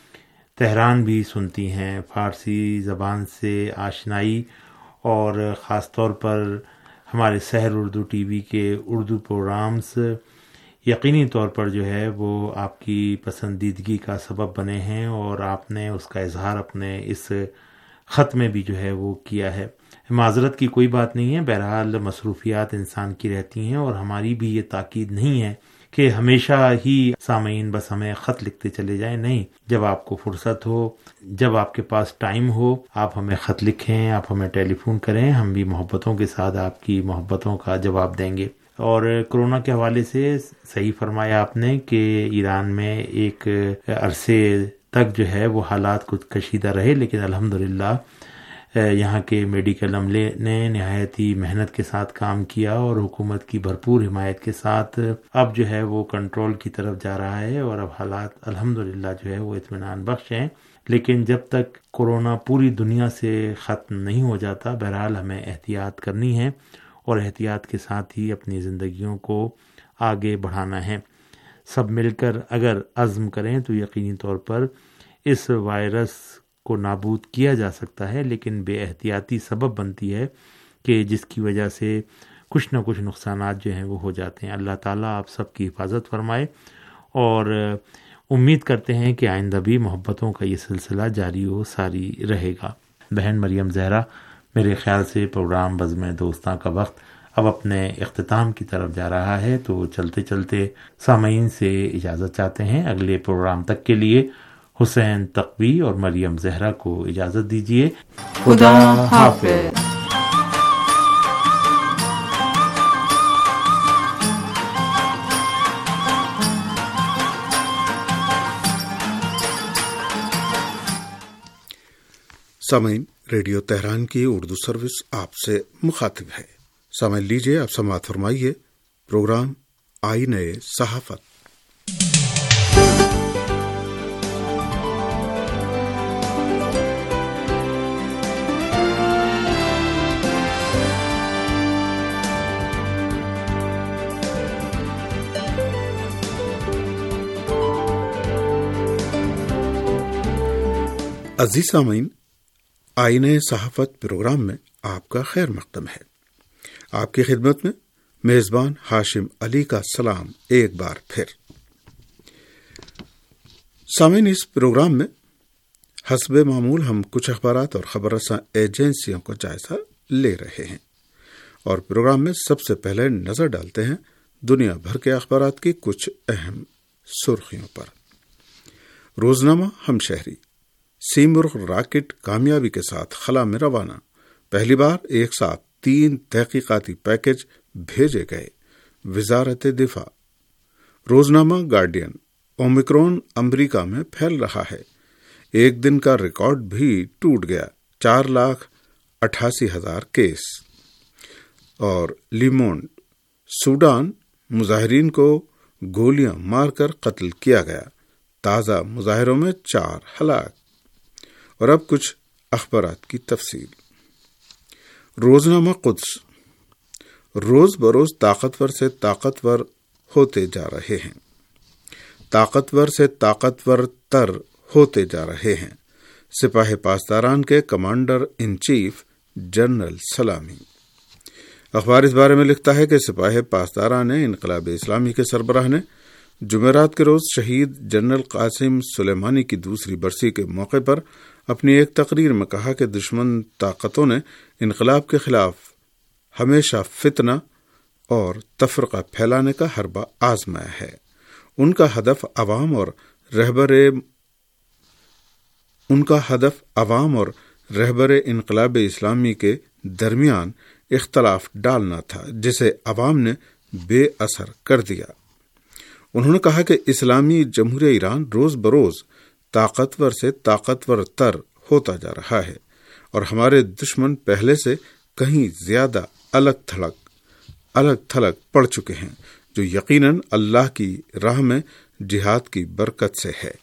تہران بھی سنتی ہیں۔ فارسی زبان سے آشنائی اور خاص طور پر ہمارے سحر اردو ٹی وی کے اردو پروگرامز یقینی طور پر جو ہے وہ آپ کی پسندیدگی کا سبب بنے ہیں، اور آپ نے اس کا اظہار اپنے اس خط میں بھی جو ہے وہ کیا ہے۔ معذرت کی کوئی بات نہیں ہے، بہرحال مصروفیات انسان کی رہتی ہیں، اور ہماری بھی یہ تاکید نہیں ہے کہ ہمیشہ ہی سامعین بس ہمیں خط لکھتے چلے جائیں۔ نہیں، جب آپ کو فرصت ہو، جب آپ کے پاس ٹائم ہو، آپ ہمیں خط لکھیں، آپ ہمیں ٹیلی فون کریں، ہم بھی محبتوں کے ساتھ آپ کی محبتوں کا جواب دیں گے۔ اور کورونا کے حوالے سے صحیح فرمایا آپ نے کہ ایران میں ایک عرصے تک جو ہے وہ حالات کچھ کشیدہ رہے، لیکن الحمدللہ یہاں کے میڈیکل عملے نے نہایت ہی محنت کے ساتھ کام کیا، اور حکومت کی بھرپور حمایت کے ساتھ اب جو ہے وہ کنٹرول کی طرف جا رہا ہے، اور اب حالات الحمدللہ جو ہے وہ اطمینان بخش ہیں۔ لیکن جب تک کورونا پوری دنیا سے ختم نہیں ہو جاتا، بہرحال ہمیں احتیاط کرنی ہے، اور احتیاط کے ساتھ ہی اپنی زندگیوں کو آگے بڑھانا ہے۔ سب مل کر اگر عزم کریں تو یقینی طور پر اس وائرس کو نابود کیا جا سکتا ہے، لیکن بے احتیاطی سبب بنتی ہے کہ جس کی وجہ سے کچھ نہ کچھ نقصانات جو ہیں وہ ہو جاتے ہیں۔ اللہ تعالیٰ آپ سب کی حفاظت فرمائے، اور امید کرتے ہیں کہ آئندہ بھی محبتوں کا یہ سلسلہ جاری و ساری رہے گا۔ بہن مریم زہرا، میرے خیال سے پروگرام بزم دوستاں کا وقت اب اپنے اختتام کی طرف جا رہا ہے، تو چلتے چلتے سامعین سے اجازت چاہتے ہیں۔ اگلے پروگرام تک کے لیے حسین تقوی اور مریم زہرا کو اجازت دیجیے۔ خدا حافظ۔ سامعین، ریڈیو تہران کی اردو سروس آپ سے مخاطب ہے۔ سامعین لیجیے، آپ سماعت فرمائیے پروگرام آئینہ صحافت۔ عزیز سامعین، آئینہ صحافت پروگرام میں آپ کا خیر مقدم ہے۔ آپ کی خدمت میں میزبان ہاشم علی کا سلام ایک بار پھر۔ سامعین، اس پروگرام میں حسب معمول ہم کچھ اخبارات اور خبر رساں ایجنسیوں کا جائزہ لے رہے ہیں، اور پروگرام میں سب سے پہلے نظر ڈالتے ہیں دنیا بھر کے اخبارات کی کچھ اہم سرخیوں پر۔ روزنامہ ہمشہری: سیمرغ راکٹ کامیابی کے ساتھ خلا میں روانہ، پہلی بار ایک ساتھ 3 تحقیقاتی پیکج بھیجے گئے، وزارت دفاع۔ روزنامہ گارڈین: اومیکرون امریکہ میں پھیل رہا ہے، ایک دن کا ریکارڈ بھی ٹوٹ گیا، 4,88,000 کیس۔ اور لیمونڈ: سوڈان، مظاہرین کو گولیاں مار کر قتل کیا گیا، تازہ مظاہروں میں 4 ہلاک۔ اور اب کچھ اخبارات کی تفصیل۔ روزنامہ قدس: روز بروز طاقتور سے طاقتور ہوتے جا رہے ہیں، طاقتور سے طاقتور تر ہوتے جا رہے ہیں، سپاہ پاسداران کے کمانڈر ان چیف جنرل سلامی۔ اخبار اس بارے میں لکھتا ہے کہ سپاہ پاسداران انقلاب اسلامی کے سربراہ نے جمعرات کے روز شہید جنرل قاسم سلیمانی کی دوسری برسی کے موقع پر اپنی ایک تقریر میں کہا کہ دشمن طاقتوں نے انقلاب کے خلاف ہمیشہ فتنہ اور تفرقہ پھیلانے کا حربہ آزمایا ہے۔ ان کا ہدف عوام اور رہبر انقلاب اسلامی کے درمیان اختلاف ڈالنا تھا، جسے عوام نے بے اثر کر دیا۔ انہوں نے کہا کہ اسلامی جمہوریہ ایران روز بروز طاقتور سے طاقتور تر ہوتا جا رہا ہے، اور ہمارے دشمن پہلے سے کہیں زیادہ الگ تھلگ پڑ چکے ہیں، جو یقیناً اللہ کی راہ میں جہاد کی برکت سے ہے۔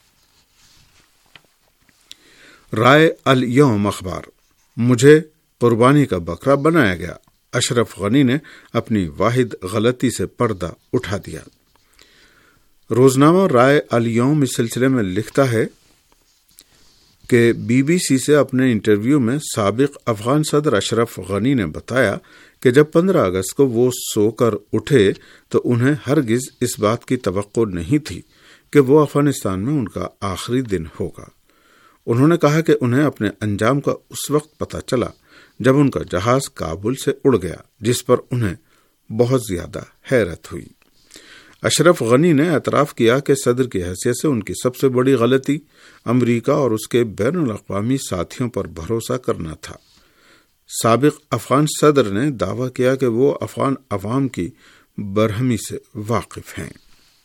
رائے الیوم اخبار: مجھے قربانی کا بکرا بنایا گیا، اشرف غنی نے اپنی واحد غلطی سے پردہ اٹھا دیا۔ روزنامہ رائے الیوم اس سلسلے میں لکھتا ہے کہ بی بی سی سے اپنے انٹرویو میں سابق افغان صدر اشرف غنی نے بتایا کہ جب 15 اگست کو وہ سو کر اٹھے تو انہیں ہرگز اس بات کی توقع نہیں تھی کہ وہ افغانستان میں ان کا آخری دن ہوگا۔ انہوں نے کہا کہ انہیں اپنے انجام کا اس وقت پتہ چلا جب ان کا جہاز کابل سے اڑ گیا، جس پر انہیں بہت زیادہ حیرت ہوئی۔ اشرف غنی نے اعتراف کیا کہ صدر کی حیثیت سے ان کی سب سے بڑی غلطی امریکہ اور اس کے بین الاقوامی ساتھیوں پر بھروسہ کرنا تھا۔ سابق افغان صدر نے دعویٰ کیا کہ وہ افغان عوام کی برہمی سے واقف ہیں۔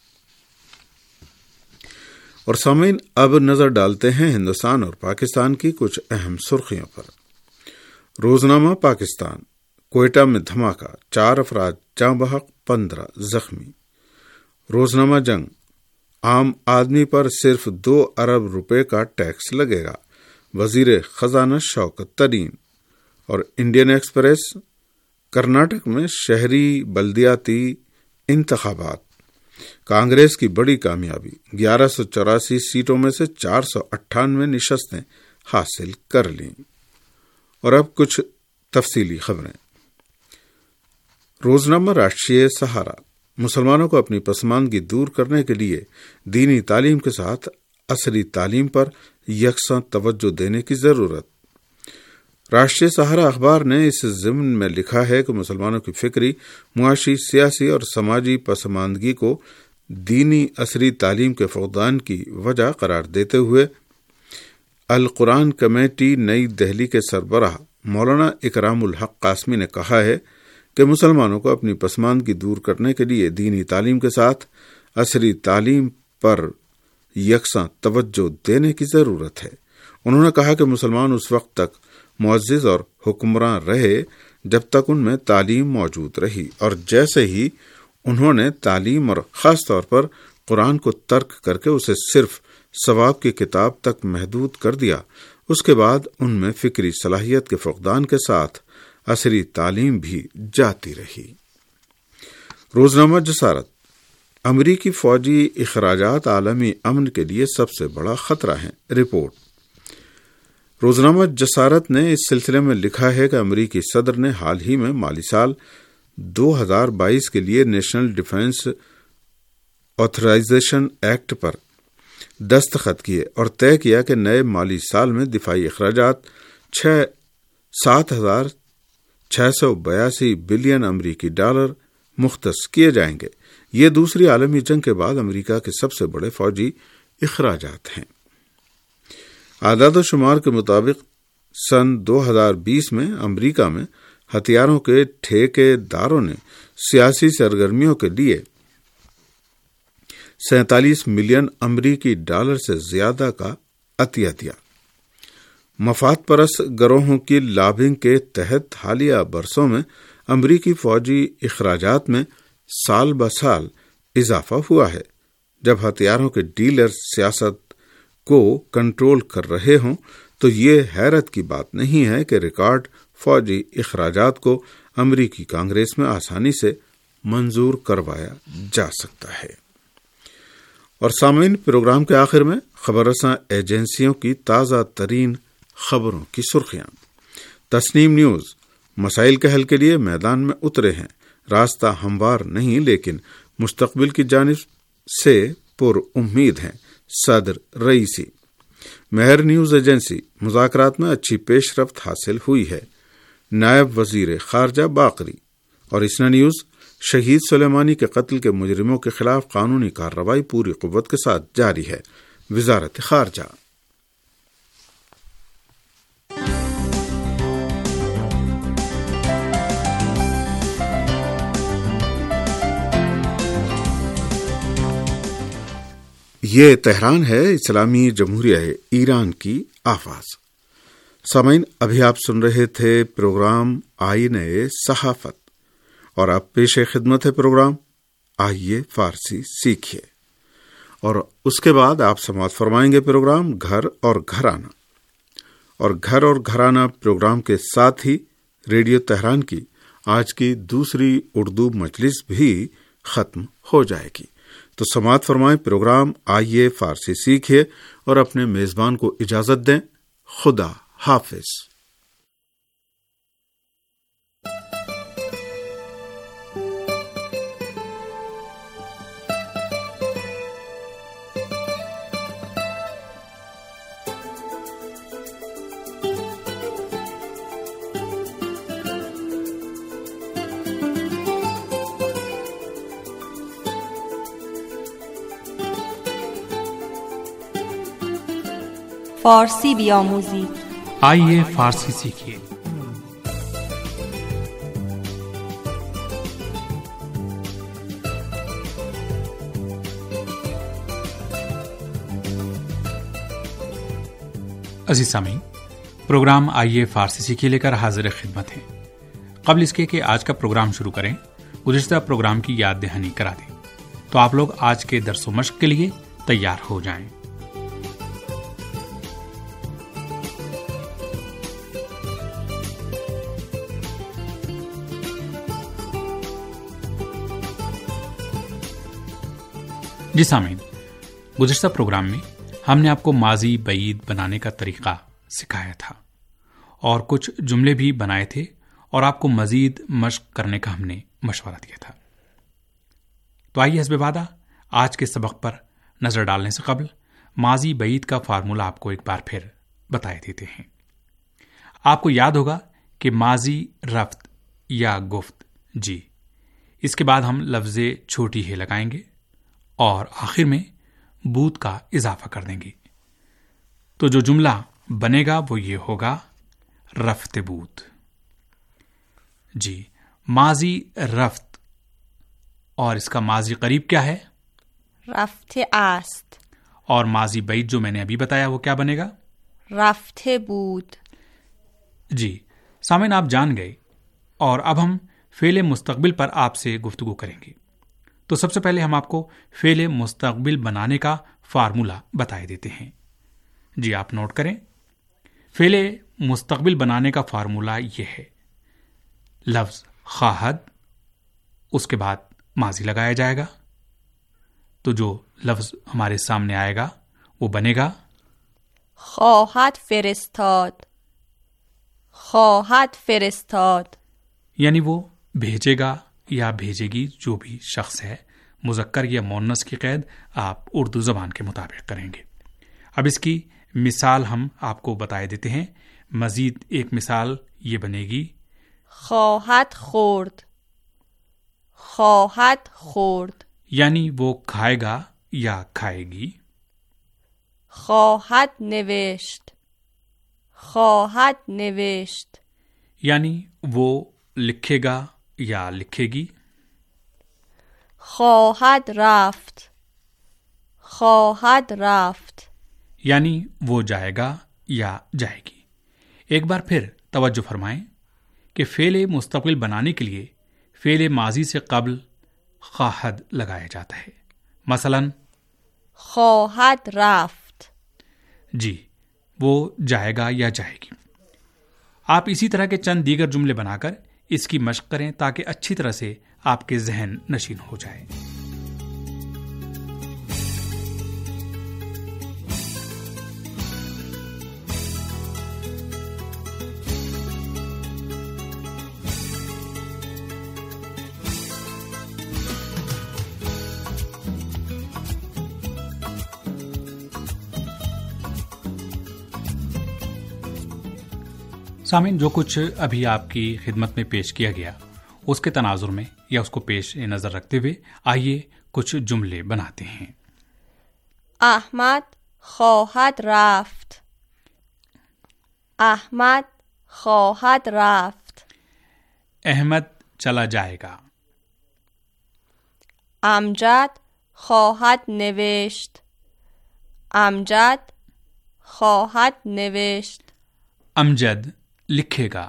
اور سامعین، اب نظر ڈالتے ہیں ہندوستان اور پاکستان کی کچھ اہم سرخیوں پر۔ روزنامہ پاکستان: کوئٹہ میں دھماکہ، 4 افراد جاں بحق، 15 زخمی۔ روزنامہ جنگ: عام آدمی پر صرف 2 ارب روپے کا ٹیکس لگے گا، وزیر خزانہ شوکت ترین۔ اور انڈین ایکسپریس: کرناٹک میں شہری بلدیاتی انتخابات، کانگریس کی بڑی کامیابی، 1184 سیٹوں میں سے 498 نشستیں حاصل کر لیں۔ اور اب کچھ تفصیلی خبریں۔ روزنامہ راشٹریہ سہارا: مسلمانوں کو اپنی پسماندگی دور کرنے کے لیے دینی تعلیم کے ساتھ عصری تعلیم پر یکساں توجہ دینے کی ضرورت۔ راشٹریہ سہارا اخبار نے اس ضمن میں لکھا ہے کہ مسلمانوں کی فکری، معاشی، سیاسی اور سماجی پسماندگی کو دینی عصری تعلیم کے فقدان کی وجہ قرار دیتے ہوئے القرآن کمیٹی نئی دہلی کے سربراہ مولانا اکرام الحق قاسمی نے کہا ہے کہ مسلمانوں کو اپنی پسماندگی دور کرنے کے لیے دینی تعلیم کے ساتھ عصری تعلیم پر یکساں توجہ دینے کی ضرورت ہے۔ انہوں نے کہا کہ مسلمان اس وقت تک معزز اور حکمراں رہے جب تک ان میں تعلیم موجود رہی، اور جیسے ہی انہوں نے تعلیم اور خاص طور پر قرآن کو ترک کر کے اسے صرف ثواب کی کتاب تک محدود کر دیا، اس کے بعد ان میں فکری صلاحیت کے فقدان کے ساتھ عصری تعلیم بھی جاتی رہی۔ روزنامہ جسارت: امریکی فوجی اخراجات عالمی امن کے لیے سب سے بڑا خطرہ ہیں، رپورٹ۔ روزنامہ جسارت نے اس سلسلے میں لکھا ہے کہ امریکی صدر نے حال ہی میں مالی سال 2022 کے لیے نیشنل ڈیفنس آتھرائزیشن ایکٹ پر دستخط کیے اور طے کیا کہ نئے مالی سال میں دفاعی اخراجات 7,682 بلین امریکی ڈالر مختص کیے جائیں گے۔ یہ دوسری عالمی جنگ کے بعد امریکہ کے سب سے بڑے فوجی اخراجات ہیں۔ اعداد و شمار کے مطابق سن 2020 میں امریکہ میں ہتھیاروں کے ٹھیکے داروں نے سیاسی سرگرمیوں کے لیے 47 ملین امریکی ڈالر سے زیادہ کا عطیہ دیا۔ مفاد پرست گروہوں کی لابنگ کے تحت حالیہ برسوں میں امریکی فوجی اخراجات میں سال بسال اضافہ ہوا ہے۔ جب ہتھیاروں کے ڈیلر سیاست کو کنٹرول کر رہے ہوں تو یہ حیرت کی بات نہیں ہے کہ ریکارڈ فوجی اخراجات کو امریکی کانگریس میں آسانی سے منظور کروایا جا سکتا ہے۔ اور سامعین، پروگرام کے آخر میں خبر رساں ایجنسیوں کی تازہ ترین خبروں کی سرخیاں۔ تسنیم نیوز مسائل کے حل کے لیے میدان میں اترے ہیں، راستہ ہموار نہیں لیکن مستقبل کی جانب سے پر امید ہیں، صدر رئیسی۔ مہر نیوز ایجنسی مذاکرات میں اچھی پیش رفت حاصل ہوئی ہے، نائب وزیر خارجہ باقری۔ اور اسنا نیوز شہید سلیمانی کے قتل کے مجرموں کے خلاف قانونی کارروائی پوری قوت کے ساتھ جاری ہے، وزارت خارجہ۔ یہ تہران ہے، اسلامی جمہوریہ ایران کی آواز۔ سامعین، ابھی آپ سن رہے تھے پروگرام آئین صحافت، اور اب پیش خدمت ہے پروگرام آئیے فارسی سیکھیے، اور اس کے بعد آپ سماعت فرمائیں گے پروگرام گھر اور گھرانہ۔ اور گھر اور گھرانہ پروگرام کے ساتھ ہی ریڈیو تہران کی آج کی دوسری اردو مجلس بھی ختم ہو جائے گی۔ تو سماعت فرمائیں پروگرام آئیے فارسی سیکھیے اور اپنے میزبان کو اجازت دیں۔ خدا حافظ۔ فارسی بیاموزید، آئیے فارسی سیکھیے۔ عزیز سامعین، پروگرام آئیے فارسی سیکھیے لے کر حاضر خدمت ہیں۔ قبل اس کے کہ آج کا پروگرام شروع کریں، گزشتہ پروگرام کی یاد دہانی کرا دیں، تو آپ لوگ آج کے درس و مشق کے لیے تیار ہو جائیں۔ جی سامعین، گزشتہ پروگرام میں ہم نے آپ کو ماضی بعید بنانے کا طریقہ سکھایا تھا اور کچھ جملے بھی بنائے تھے اور آپ کو مزید مشق کرنے کا ہم نے مشورہ دیا تھا۔ تو آئیے حسب وعدہ آج کے سبق پر نظر ڈالنے سے قبل ماضی بعید کا فارمولہ آپ کو ایک بار پھر بتائے دیتے ہیں۔ آپ کو یاد ہوگا کہ ماضی رفت یا گفت جی، اس کے بعد ہم لفظ چھوٹی ہے لگائیں گے اور آخر میں بود کا اضافہ کر دیں گے۔ تو جو جملہ بنے گا وہ یہ ہوگا رفت بود۔ جی، ماضی رفت، اور اس کا ماضی قریب کیا ہے؟ رفت است۔ اور ماضی بعید جو میں نے ابھی بتایا وہ کیا بنے گا؟ رفت بود۔ جی سامعین، آپ جان گئے، اور اب ہم فعل مستقبل پر آپ سے گفتگو کریں گے۔ تو سب سے پہلے ہم آپ کو فعل مستقبل بنانے کا فارمولہ بتائے دیتے ہیں۔ جی آپ نوٹ کریں، فعل مستقبل بنانے کا فارمولہ یہ ہے، لفظ خواہد، اس کے بعد ماضی لگایا جائے گا، تو جو لفظ ہمارے سامنے آئے گا وہ بنے گا خواهد فرستاد خواهد فرستاد یعنی وہ بھیجے گا یا بھیجے گی جو بھی شخص ہے. مذکر یا مؤنث کی قید آپ اردو زبان کے مطابق کریں گے. اب اس کی مثال ہم آپ کو بتائے دیتے ہیں. مزید ایک مثال یہ بنے گی خواهد خورد خواهد خورد یعنی وہ کھائے گا یا کھائے گی. خواهد نوشت خواهد نوشت یعنی وہ لکھے گا یا لکھے گی. خواهد رفت خواهد رفت یعنی وہ جائے گا یا جائے گی. ایک بار پھر توجہ فرمائیں کہ فعل مستقبل بنانے کے لیے فعل ماضی سے قبل خواہد لگایا جاتا ہے. مثلا خواهد رفت جی وہ جائے گا یا جائے گی. آپ اسی طرح کے چند دیگر جملے بنا کر اس کی مشق کریں تاکہ اچھی طرح سے آپ کے ذہن نشین ہو جائے. سامعین، جو کچھ ابھی آپ کی خدمت میں پیش کیا گیا اس کے تناظر میں یا اس کو پیش نظر رکھتے ہوئے آئیے کچھ جملے بناتے ہیں. احمد خواهد رفت احمد خواهد رفت احمد چلا جائے گا. امجد خواهد نوشت امجد خواهد نوشت امجد لکھے گا.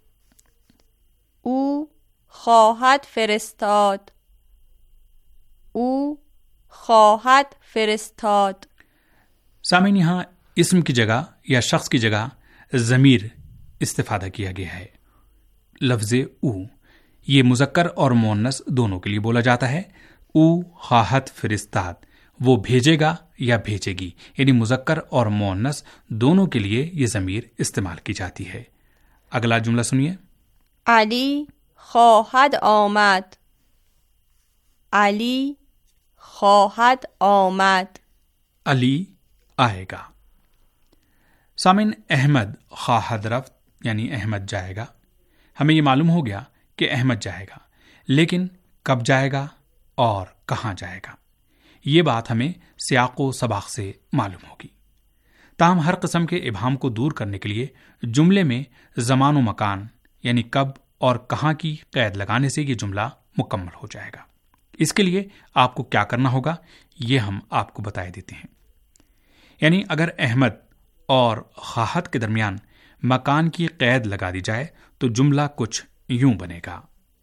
او خواهد فرستاد او خواهد فرستاد سامعین، یہاں اسم کی جگہ یا شخص کی جگہ ضمیر استفادہ کیا گیا ہے. لفظ او یہ مذکر اور مؤنث دونوں کے لیے بولا جاتا ہے. او خواہد فرستاد وہ بھیجے گا یا بھیجے گی، یعنی مذکر اور مؤنث دونوں کے لیے یہ ضمیر استعمال کی جاتی ہے. اگلا جملہ سنیے. علی خواهد آمد علی خواهد آمد علی آئے گا. سامن، احمد خواہد رفت یعنی احمد جائے گا. ہمیں یہ معلوم ہو گیا کہ احمد جائے گا، لیکن کب جائے گا اور کہاں جائے گا یہ بات ہمیں سیاق و سباق سے معلوم ہوگی. تاہم ہر قسم کے ابہام کو دور کرنے کے لیے جملے میں زمان و مکان یعنی کب اور کہاں کی قید لگانے سے یہ جملہ مکمل ہو جائے گا. اس کے لیے آپ کو کیا کرنا ہوگا یہ ہم آپ کو بتائے دیتے ہیں. یعنی اگر احمد اور خواہد کے درمیان مکان کی قید لگا دی جائے تو جملہ کچھ یوں بنے گا.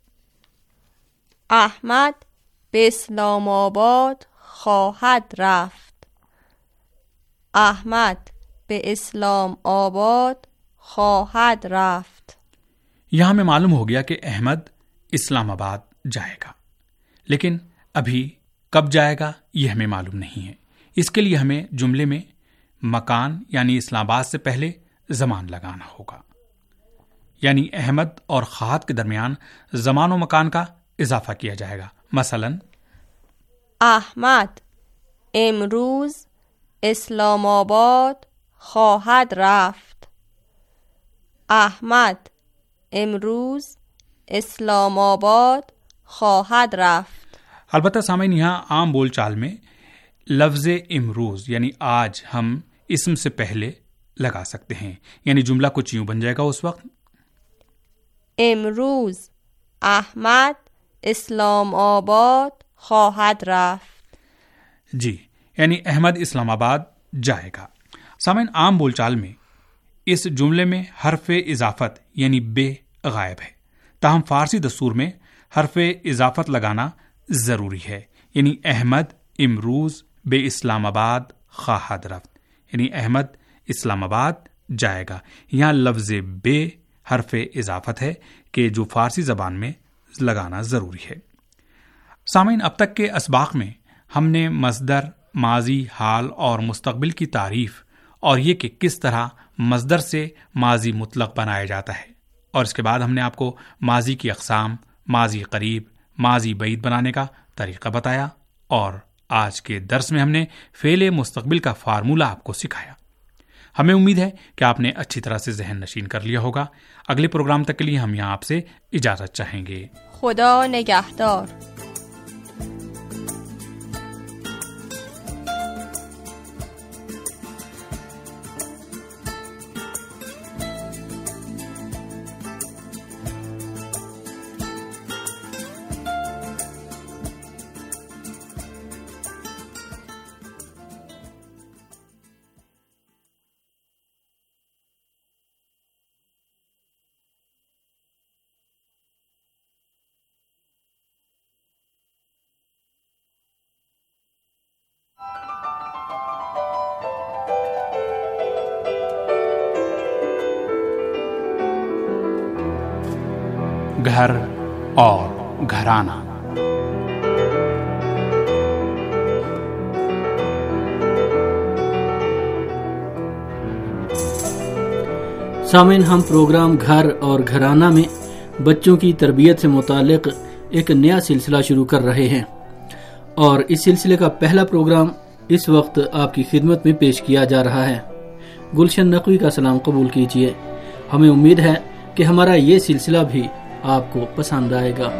احمد به اسلام آباد خواهد رفت احمد به اسلام آباد خواهد رفت. یہاں ہمیں معلوم ہو گیا کہ احمد اسلام آباد جائے گا، لیکن ابھی کب جائے گا یہ ہمیں معلوم نہیں ہے. اس کے لیے ہمیں جملے میں مکان یعنی اسلام آباد سے پہلے زمان لگانا ہوگا. یعنی احمد اور خواہد کے درمیان زمان و مکان کا اضافہ کیا جائے گا. مثلا احمد امروز اسلام آباد خواهد رفت احمد امروز اسلام آباد خواهد رفت. البتہ سامعین، یہاں عام بول چال میں لفظ امروز یعنی آج ہم اسم سے پہلے لگا سکتے ہیں. یعنی جملہ کچھ یوں بن جائے گا اس وقت. امروز احمد اسلام آباد خواهد رفت. جی، یعنی احمد اسلام آباد جائے گا. سامعین، عام بول چال میں اس جملے میں حرف اضافت یعنی بے غائب ہے، تاہم فارسی دستور میں حرف اضافت لگانا ضروری ہے. یعنی احمد امروز بے اسلام آباد خواہد رفت، یعنی احمد اسلام آباد جائے گا. یہاں لفظ بے حرف اضافت ہے کہ جو فارسی زبان میں لگانا ضروری ہے. سامعین، اب تک کے اسباق میں ہم نے مصدر، ماضی، حال اور مستقبل کی تعریف اور یہ کہ کس طرح مصدر سے ماضی مطلق بنایا جاتا ہے، اور اس کے بعد ہم نے آپ کو ماضی کی اقسام، ماضی قریب، ماضی بعید بنانے کا طریقہ بتایا، اور آج کے درس میں ہم نے فعل مستقبل کا فارمولہ آپ کو سکھایا۔ ہمیں امید ہے کہ آپ نے اچھی طرح سے ذہن نشین کر لیا ہوگا۔ اگلے پروگرام تک کے لیے ہم یہاں آپ سے اجازت چاہیں گے۔ خدا نگہدار۔ گھر اور گھرانہ۔ سامعین، ہم پروگرام گھر اور گھرانہ میں بچوں کی تربیت سے متعلق ایک نیا سلسلہ شروع کر رہے ہیں، اور اس سلسلے کا پہلا پروگرام اس وقت آپ کی خدمت میں پیش کیا جا رہا ہے۔ گلشن نقوی کا سلام قبول کیجیے۔ ہمیں امید ہے کہ ہمارا یہ سلسلہ بھی آپ کو پسند آئے گا۔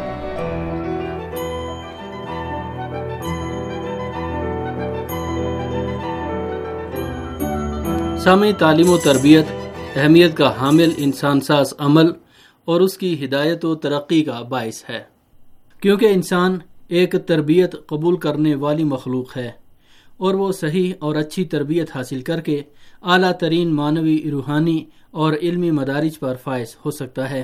سامع، تعلیم و تربیت اہمیت کا حامل انسان ساز عمل اور اس کی ہدایت و ترقی کا باعث ہے، کیونکہ انسان ایک تربیت قبول کرنے والی مخلوق ہے، اور وہ صحیح اور اچھی تربیت حاصل کر کے اعلیٰ ترین معنوی، روحانی اور علمی مدارج پر فائز ہو سکتا ہے۔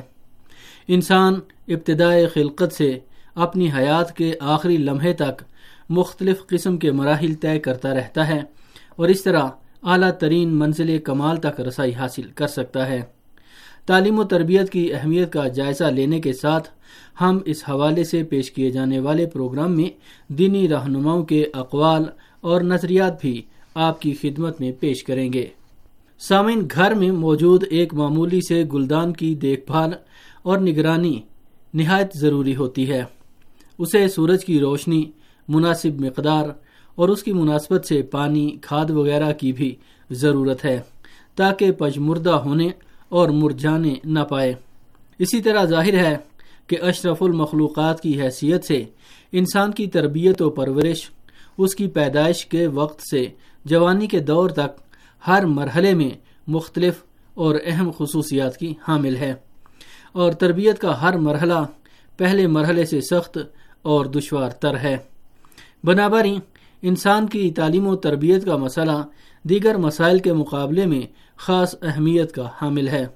انسان ابتدائے خلقت سے اپنی حیات کے آخری لمحے تک مختلف قسم کے مراحل طے کرتا رہتا ہے، اور اس طرح اعلیٰ ترین منزل کمال تک رسائی حاصل کر سکتا ہے۔ تعلیم و تربیت کی اہمیت کا جائزہ لینے کے ساتھ ہم اس حوالے سے پیش کیے جانے والے پروگرام میں دینی رہنماؤں کے اقوال اور نظریات بھی آپ کی خدمت میں پیش کریں گے۔ سامعین، گھر میں موجود ایک معمولی سے گلدان کی دیکھ بھال اور نگرانی نہایت ضروری ہوتی ہے۔ اسے سورج کی روشنی، مناسب مقدار اور اس کی مناسبت سے پانی، کھاد وغیرہ کی بھی ضرورت ہے، تاکہ پژمردہ ہونے اور مرجھانے نہ پائے۔ اسی طرح ظاہر ہے کہ اشرف المخلوقات کی حیثیت سے انسان کی تربیت و پرورش اس کی پیدائش کے وقت سے جوانی کے دور تک ہر مرحلے میں مختلف اور اہم خصوصیات کی حامل ہے، اور تربیت کا ہر مرحلہ پہلے مرحلے سے سخت اور دشوار تر ہے۔ بنابراین انسان کی تعلیم و تربیت کا مسئلہ دیگر مسائل کے مقابلے میں خاص اہمیت کا حامل ہے۔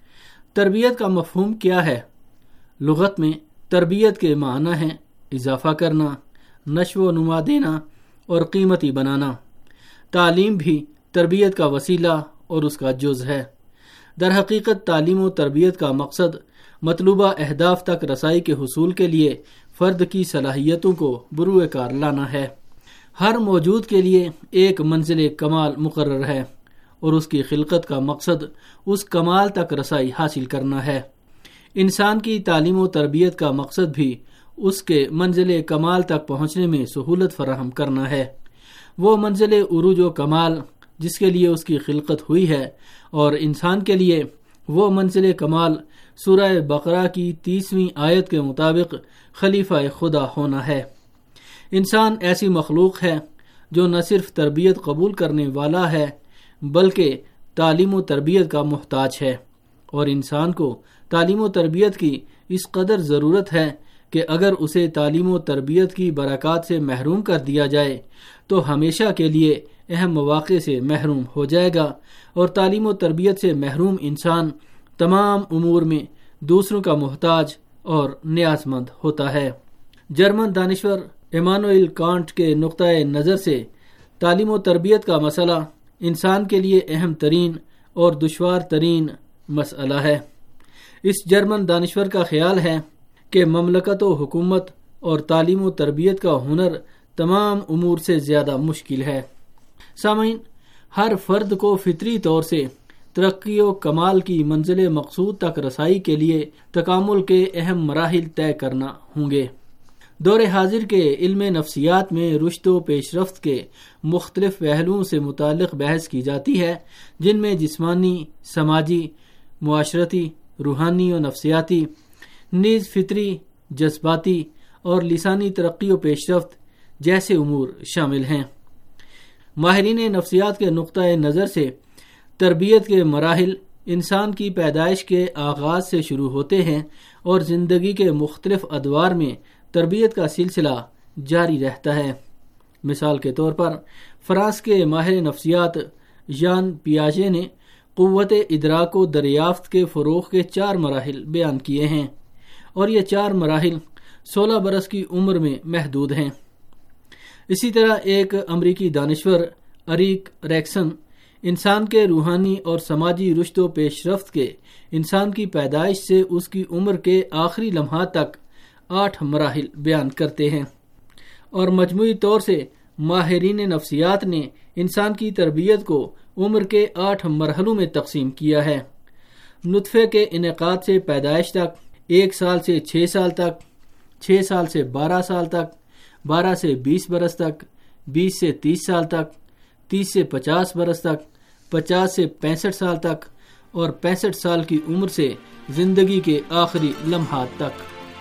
تربیت کا مفہوم کیا ہے؟ لغت میں تربیت کے معنی ہیں اضافہ کرنا، نشو و نما دینا اور قیمتی بنانا۔ تعلیم بھی تربیت کا وسیلہ اور اس کا جز ہے۔ در حقیقت تعلیم و تربیت کا مقصد مطلوبہ اہداف تک رسائی کے حصول کے لیے فرد کی صلاحیتوں کو بروئے کار لانا ہے۔ ہر موجود کے لیے ایک منزل کمال مقرر ہے، اور اس کی خلقت کا مقصد اس کمال تک رسائی حاصل کرنا ہے۔ انسان کی تعلیم و تربیت کا مقصد بھی اس کے منزل کمال تک پہنچنے میں سہولت فراہم کرنا ہے۔ وہ منزل عروج و کمال جس کے لیے اس کی خلقت ہوئی ہے، اور انسان کے لیے وہ منزل کمال سورہ بقرہ کی 30ویں آیت کے مطابق خلیفہ خدا ہونا ہے۔ انسان ایسی مخلوق ہے جو نہ صرف تربیت قبول کرنے والا ہے بلکہ تعلیم و تربیت کا محتاج ہے، اور انسان کو تعلیم و تربیت کی اس قدر ضرورت ہے کہ اگر اسے تعلیم و تربیت کی برکات سے محروم کر دیا جائے تو ہمیشہ کے لیے اہم مواقع سے محروم ہو جائے گا، اور تعلیم و تربیت سے محروم انسان تمام امور میں دوسروں کا محتاج اور نیاز مند ہوتا ہے۔ جرمن دانشور ایمانوئل کانٹ کے نقطۂ نظر سے تعلیم و تربیت کا مسئلہ انسان کے لیے اہم ترین اور دشوار ترین مسئلہ ہے۔ اس جرمن دانشور کا خیال ہے کہ مملکت و حکومت اور تعلیم و تربیت کا ہنر تمام امور سے زیادہ مشکل ہے۔ سامعین، ہر فرد کو فطری طور سے ترقی و کمال کی منزل مقصود تک رسائی کے لیے تکامل کے اہم مراحل طے کرنا ہوں گے۔ دور حاضر کے علم نفسیات میں رشد و پیش رفت کے مختلف پہلوؤں سے متعلق بحث کی جاتی ہے، جن میں جسمانی، سماجی، معاشرتی، روحانی و نفسیاتی، نیز فطری، جذباتی اور لسانی ترقی و پیش رفت جیسے امور شامل ہیں۔ ماہرین نفسیات کے نقطۂ نظر سے تربیت کے مراحل انسان کی پیدائش کے آغاز سے شروع ہوتے ہیں اور زندگی کے مختلف ادوار میں تربیت کا سلسلہ جاری رہتا ہے۔ مثال کے طور پر فرانس کے ماہر نفسیات ژان پیاژے نے قوت ادراک و دریافت کے فروغ کے 4 مراحل بیان کیے ہیں، اور یہ 4 مراحل 16 برس کی عمر میں محدود ہیں۔ اسی طرح ایک امریکی دانشور اریک ریکسن انسان کے روحانی اور سماجی رشد و پیش رفت کے انسان کی پیدائش سے اس کی عمر کے آخری لمحات تک 8 مراحل بیان کرتے ہیں، اور مجموعی طور سے ماہرین نفسیات نے انسان کی تربیت کو عمر کے 8 مرحلوں میں تقسیم کیا ہے۔ نطفے کے انعقاد سے پیدائش تک، 1 سال سے 6 سال تک، 6 سال سے 12 سال تک، 12 سے 20 برس تک، 20 سے 30 سال تک، 30 سے 50 برس تک، 50 سے 65 سال تک، اور 65 سال کی عمر سے زندگی کے آخری لمحات تک۔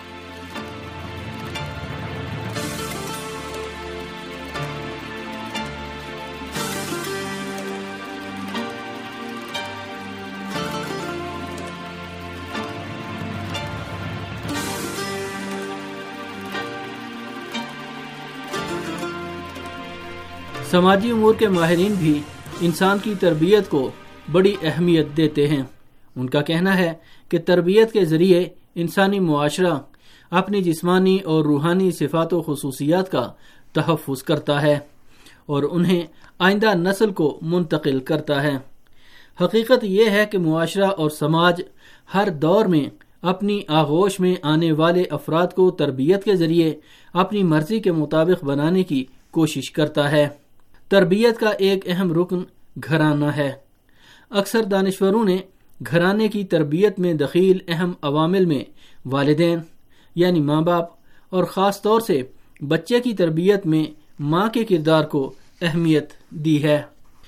سماجی امور کے ماہرین بھی انسان کی تربیت کو بڑی اہمیت دیتے ہیں۔ ان کا کہنا ہے کہ تربیت کے ذریعے انسانی معاشرہ اپنی جسمانی اور روحانی صفات و خصوصیات کا تحفظ کرتا ہے اور انہیں آئندہ نسل کو منتقل کرتا ہے۔ حقیقت یہ ہے کہ معاشرہ اور سماج ہر دور میں اپنی آغوش میں آنے والے افراد کو تربیت کے ذریعے اپنی مرضی کے مطابق بنانے کی کوشش کرتا ہے۔ تربیت کا ایک اہم رکن گھرانہ ہے۔ اکثر دانشوروں نے گھرانے کی تربیت میں دخیل اہم عوامل میں والدین یعنی ماں باپ اور خاص طور سے بچے کی تربیت میں ماں کے کردار کو اہمیت دی ہے۔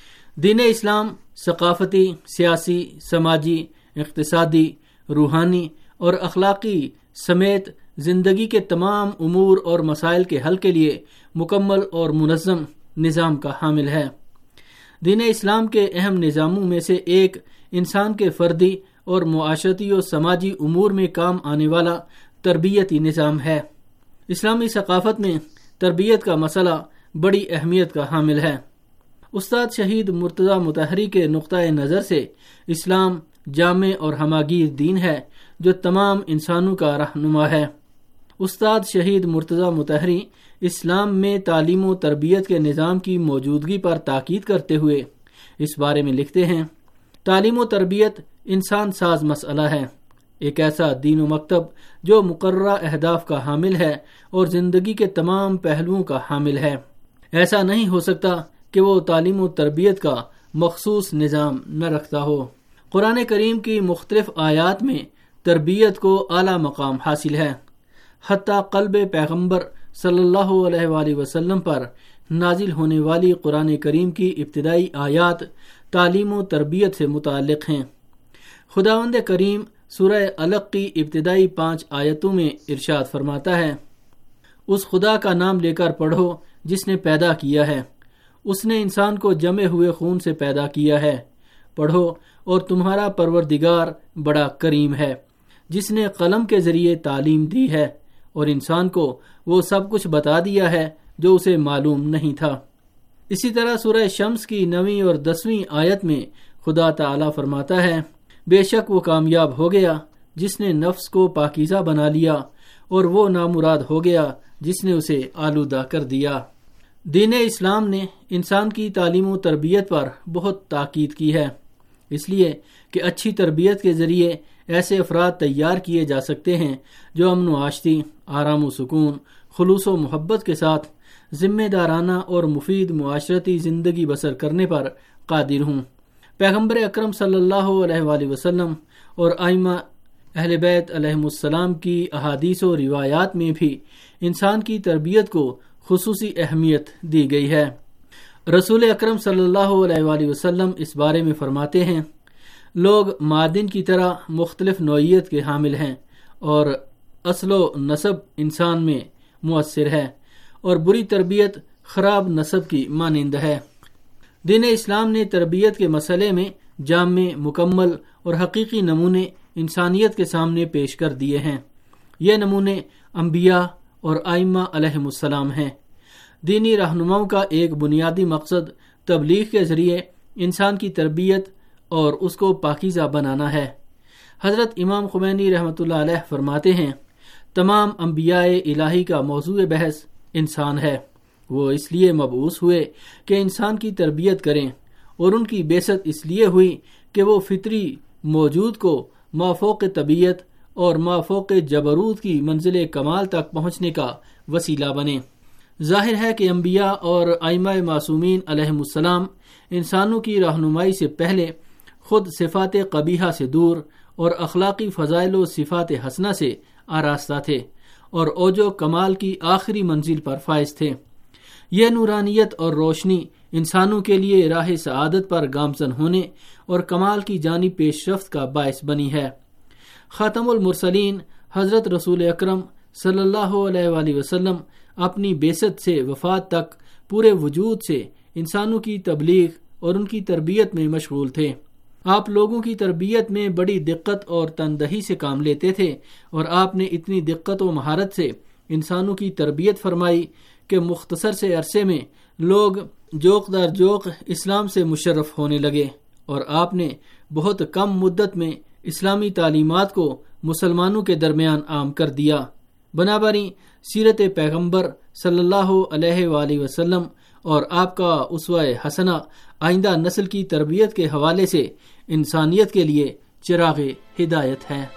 دین اسلام ثقافتی، سیاسی، سماجی، اقتصادی، روحانی اور اخلاقی سمیت زندگی کے تمام امور اور مسائل کے حل کے لیے مکمل اور منظم نظام کا حامل ہے۔ دین اسلام کے اہم نظاموں میں سے ایک انسان کے فردی اور معاشرتی و سماجی امور میں کام آنے والا تربیتی نظام ہے۔ اسلامی ثقافت میں تربیت کا مسئلہ بڑی اہمیت کا حامل ہے۔ استاد شہید مرتضی مطہری کے نقطۂ نظر سے اسلام جامع اور ہماگیر دین ہے جو تمام انسانوں کا رہنما ہے۔ استاد شہید مرتضی مطہری اسلام میں تعلیم و تربیت کے نظام کی موجودگی پر تاکید کرتے ہوئے اس بارے میں لکھتے ہیں: تعلیم و تربیت انسان ساز مسئلہ ہے، ایک ایسا دین و مکتب جو مقررہ اہداف کا حامل ہے اور زندگی کے تمام پہلوؤں کا حامل ہے۔ ایسا نہیں ہو سکتا کہ وہ تعلیم و تربیت کا مخصوص نظام نہ رکھتا ہو۔ قرآن کریم کی مختلف آیات میں تربیت کو اعلیٰ مقام حاصل ہے، حتیٰ قلب پیغمبر صلی اللہ علیہ وآلہ وسلم پر نازل ہونے والی قرآن کریم کی ابتدائی آیات تعلیم و تربیت سے متعلق ہیں۔ خداوند کریم سورہ علق کی ابتدائی 5 آیتوں میں ارشاد فرماتا ہے: اس خدا کا نام لے کر پڑھو جس نے پیدا کیا ہے، اس نے انسان کو جمے ہوئے خون سے پیدا کیا ہے، پڑھو اور تمہارا پروردگار بڑا کریم ہے جس نے قلم کے ذریعے تعلیم دی ہے اور انسان کو وہ سب کچھ بتا دیا ہے جو اسے معلوم نہیں تھا۔ اسی طرح سورہ شمس کی 9 اور 10 آیت میں خدا تعالیٰ فرماتا ہے: بے شک وہ کامیاب ہو گیا جس نے نفس کو پاکیزہ بنا لیا اور وہ نامراد ہو گیا جس نے اسے آلودہ کر دیا۔ دین اسلام نے انسان کی تعلیم و تربیت پر بہت تاکید کی ہے، اس لیے کہ اچھی تربیت کے ذریعے ایسے افراد تیار کیے جا سکتے ہیں جو امن و آشتی، آرام و سکون، خلوص و محبت کے ساتھ ذمہ دارانہ اور مفید معاشرتی زندگی بسر کرنے پر قادر ہوں۔ پیغمبر اکرم صلی اللہ علیہ وآلہ وسلم اور ائمہ اہل بیت علیہم السلام کی احادیث و روایات میں بھی انسان کی تربیت کو خصوصی اہمیت دی گئی ہے۔ رسول اکرم صلی اللہ علیہ وآلہ وسلم اس بارے میں فرماتے ہیں، لوگ معدن کی طرح مختلف نوعیت کے حامل ہیں، اور اصل و نسب انسان میں مؤثر ہے، اور بری تربیت خراب نسب کی مانند ہے۔ دین اسلام نے تربیت کے مسئلے میں جامع، مکمل اور حقیقی نمونے انسانیت کے سامنے پیش کر دیے ہیں۔ یہ نمونے انبیاء اور ائمہ علیہم السلام ہیں۔ دینی رہنماؤں کا ایک بنیادی مقصد تبلیغ کے ذریعے انسان کی تربیت اور اس کو پاکیزہ بنانا ہے۔ حضرت امام خمینی رحمۃ اللہ علیہ فرماتے ہیں، تمام انبیاء الہی کا موضوع بحث انسان ہے۔ وہ اس لیے مبعوث ہوئے کہ انسان کی تربیت کریں، اور ان کی بعثت اس لیے ہوئی کہ وہ فطری موجود کو مافوق طبیعت اور مافوق جبروت کی منزل کمال تک پہنچنے کا وسیلہ بنے۔ ظاہر ہے کہ انبیاء اور ائمہ معصومین علیہم السلام انسانوں کی رہنمائی سے پہلے خود صفات قبیحہ سے دور اور اخلاقی فضائل و صفات حسنہ سے آراستہ تھے، اور اوج و کمال کی آخری منزل پر فائز تھے۔ یہ نورانیت اور روشنی انسانوں کے لیے راہ سعادت پر گامزن ہونے اور کمال کی جانب پیش رفت کا باعث بنی ہے۔ خاتم المرسلین حضرت رسول اکرم صلی اللہ علیہ وآلہ وسلم اپنی بعثت سے وفات تک پورے وجود سے انسانوں کی تبلیغ اور ان کی تربیت میں مشغول تھے۔ آپ لوگوں کی تربیت میں بڑی دقت اور تندہی سے کام لیتے تھے، اور آپ نے اتنی دقت و مہارت سے انسانوں کی تربیت فرمائی کہ مختصر سے عرصے میں لوگ جوق در جوق اسلام سے مشرف ہونے لگے، اور آپ نے بہت کم مدت میں اسلامی تعلیمات کو مسلمانوں کے درمیان عام کر دیا۔ بنابراین سیرت پیغمبر صلی اللہ علیہ وآلہ وسلم اور آپ کا اسوہ حسنہ آئندہ نسل کی تربیت کے حوالے سے انسانیت کے لیے چراغ ہدایت ہے۔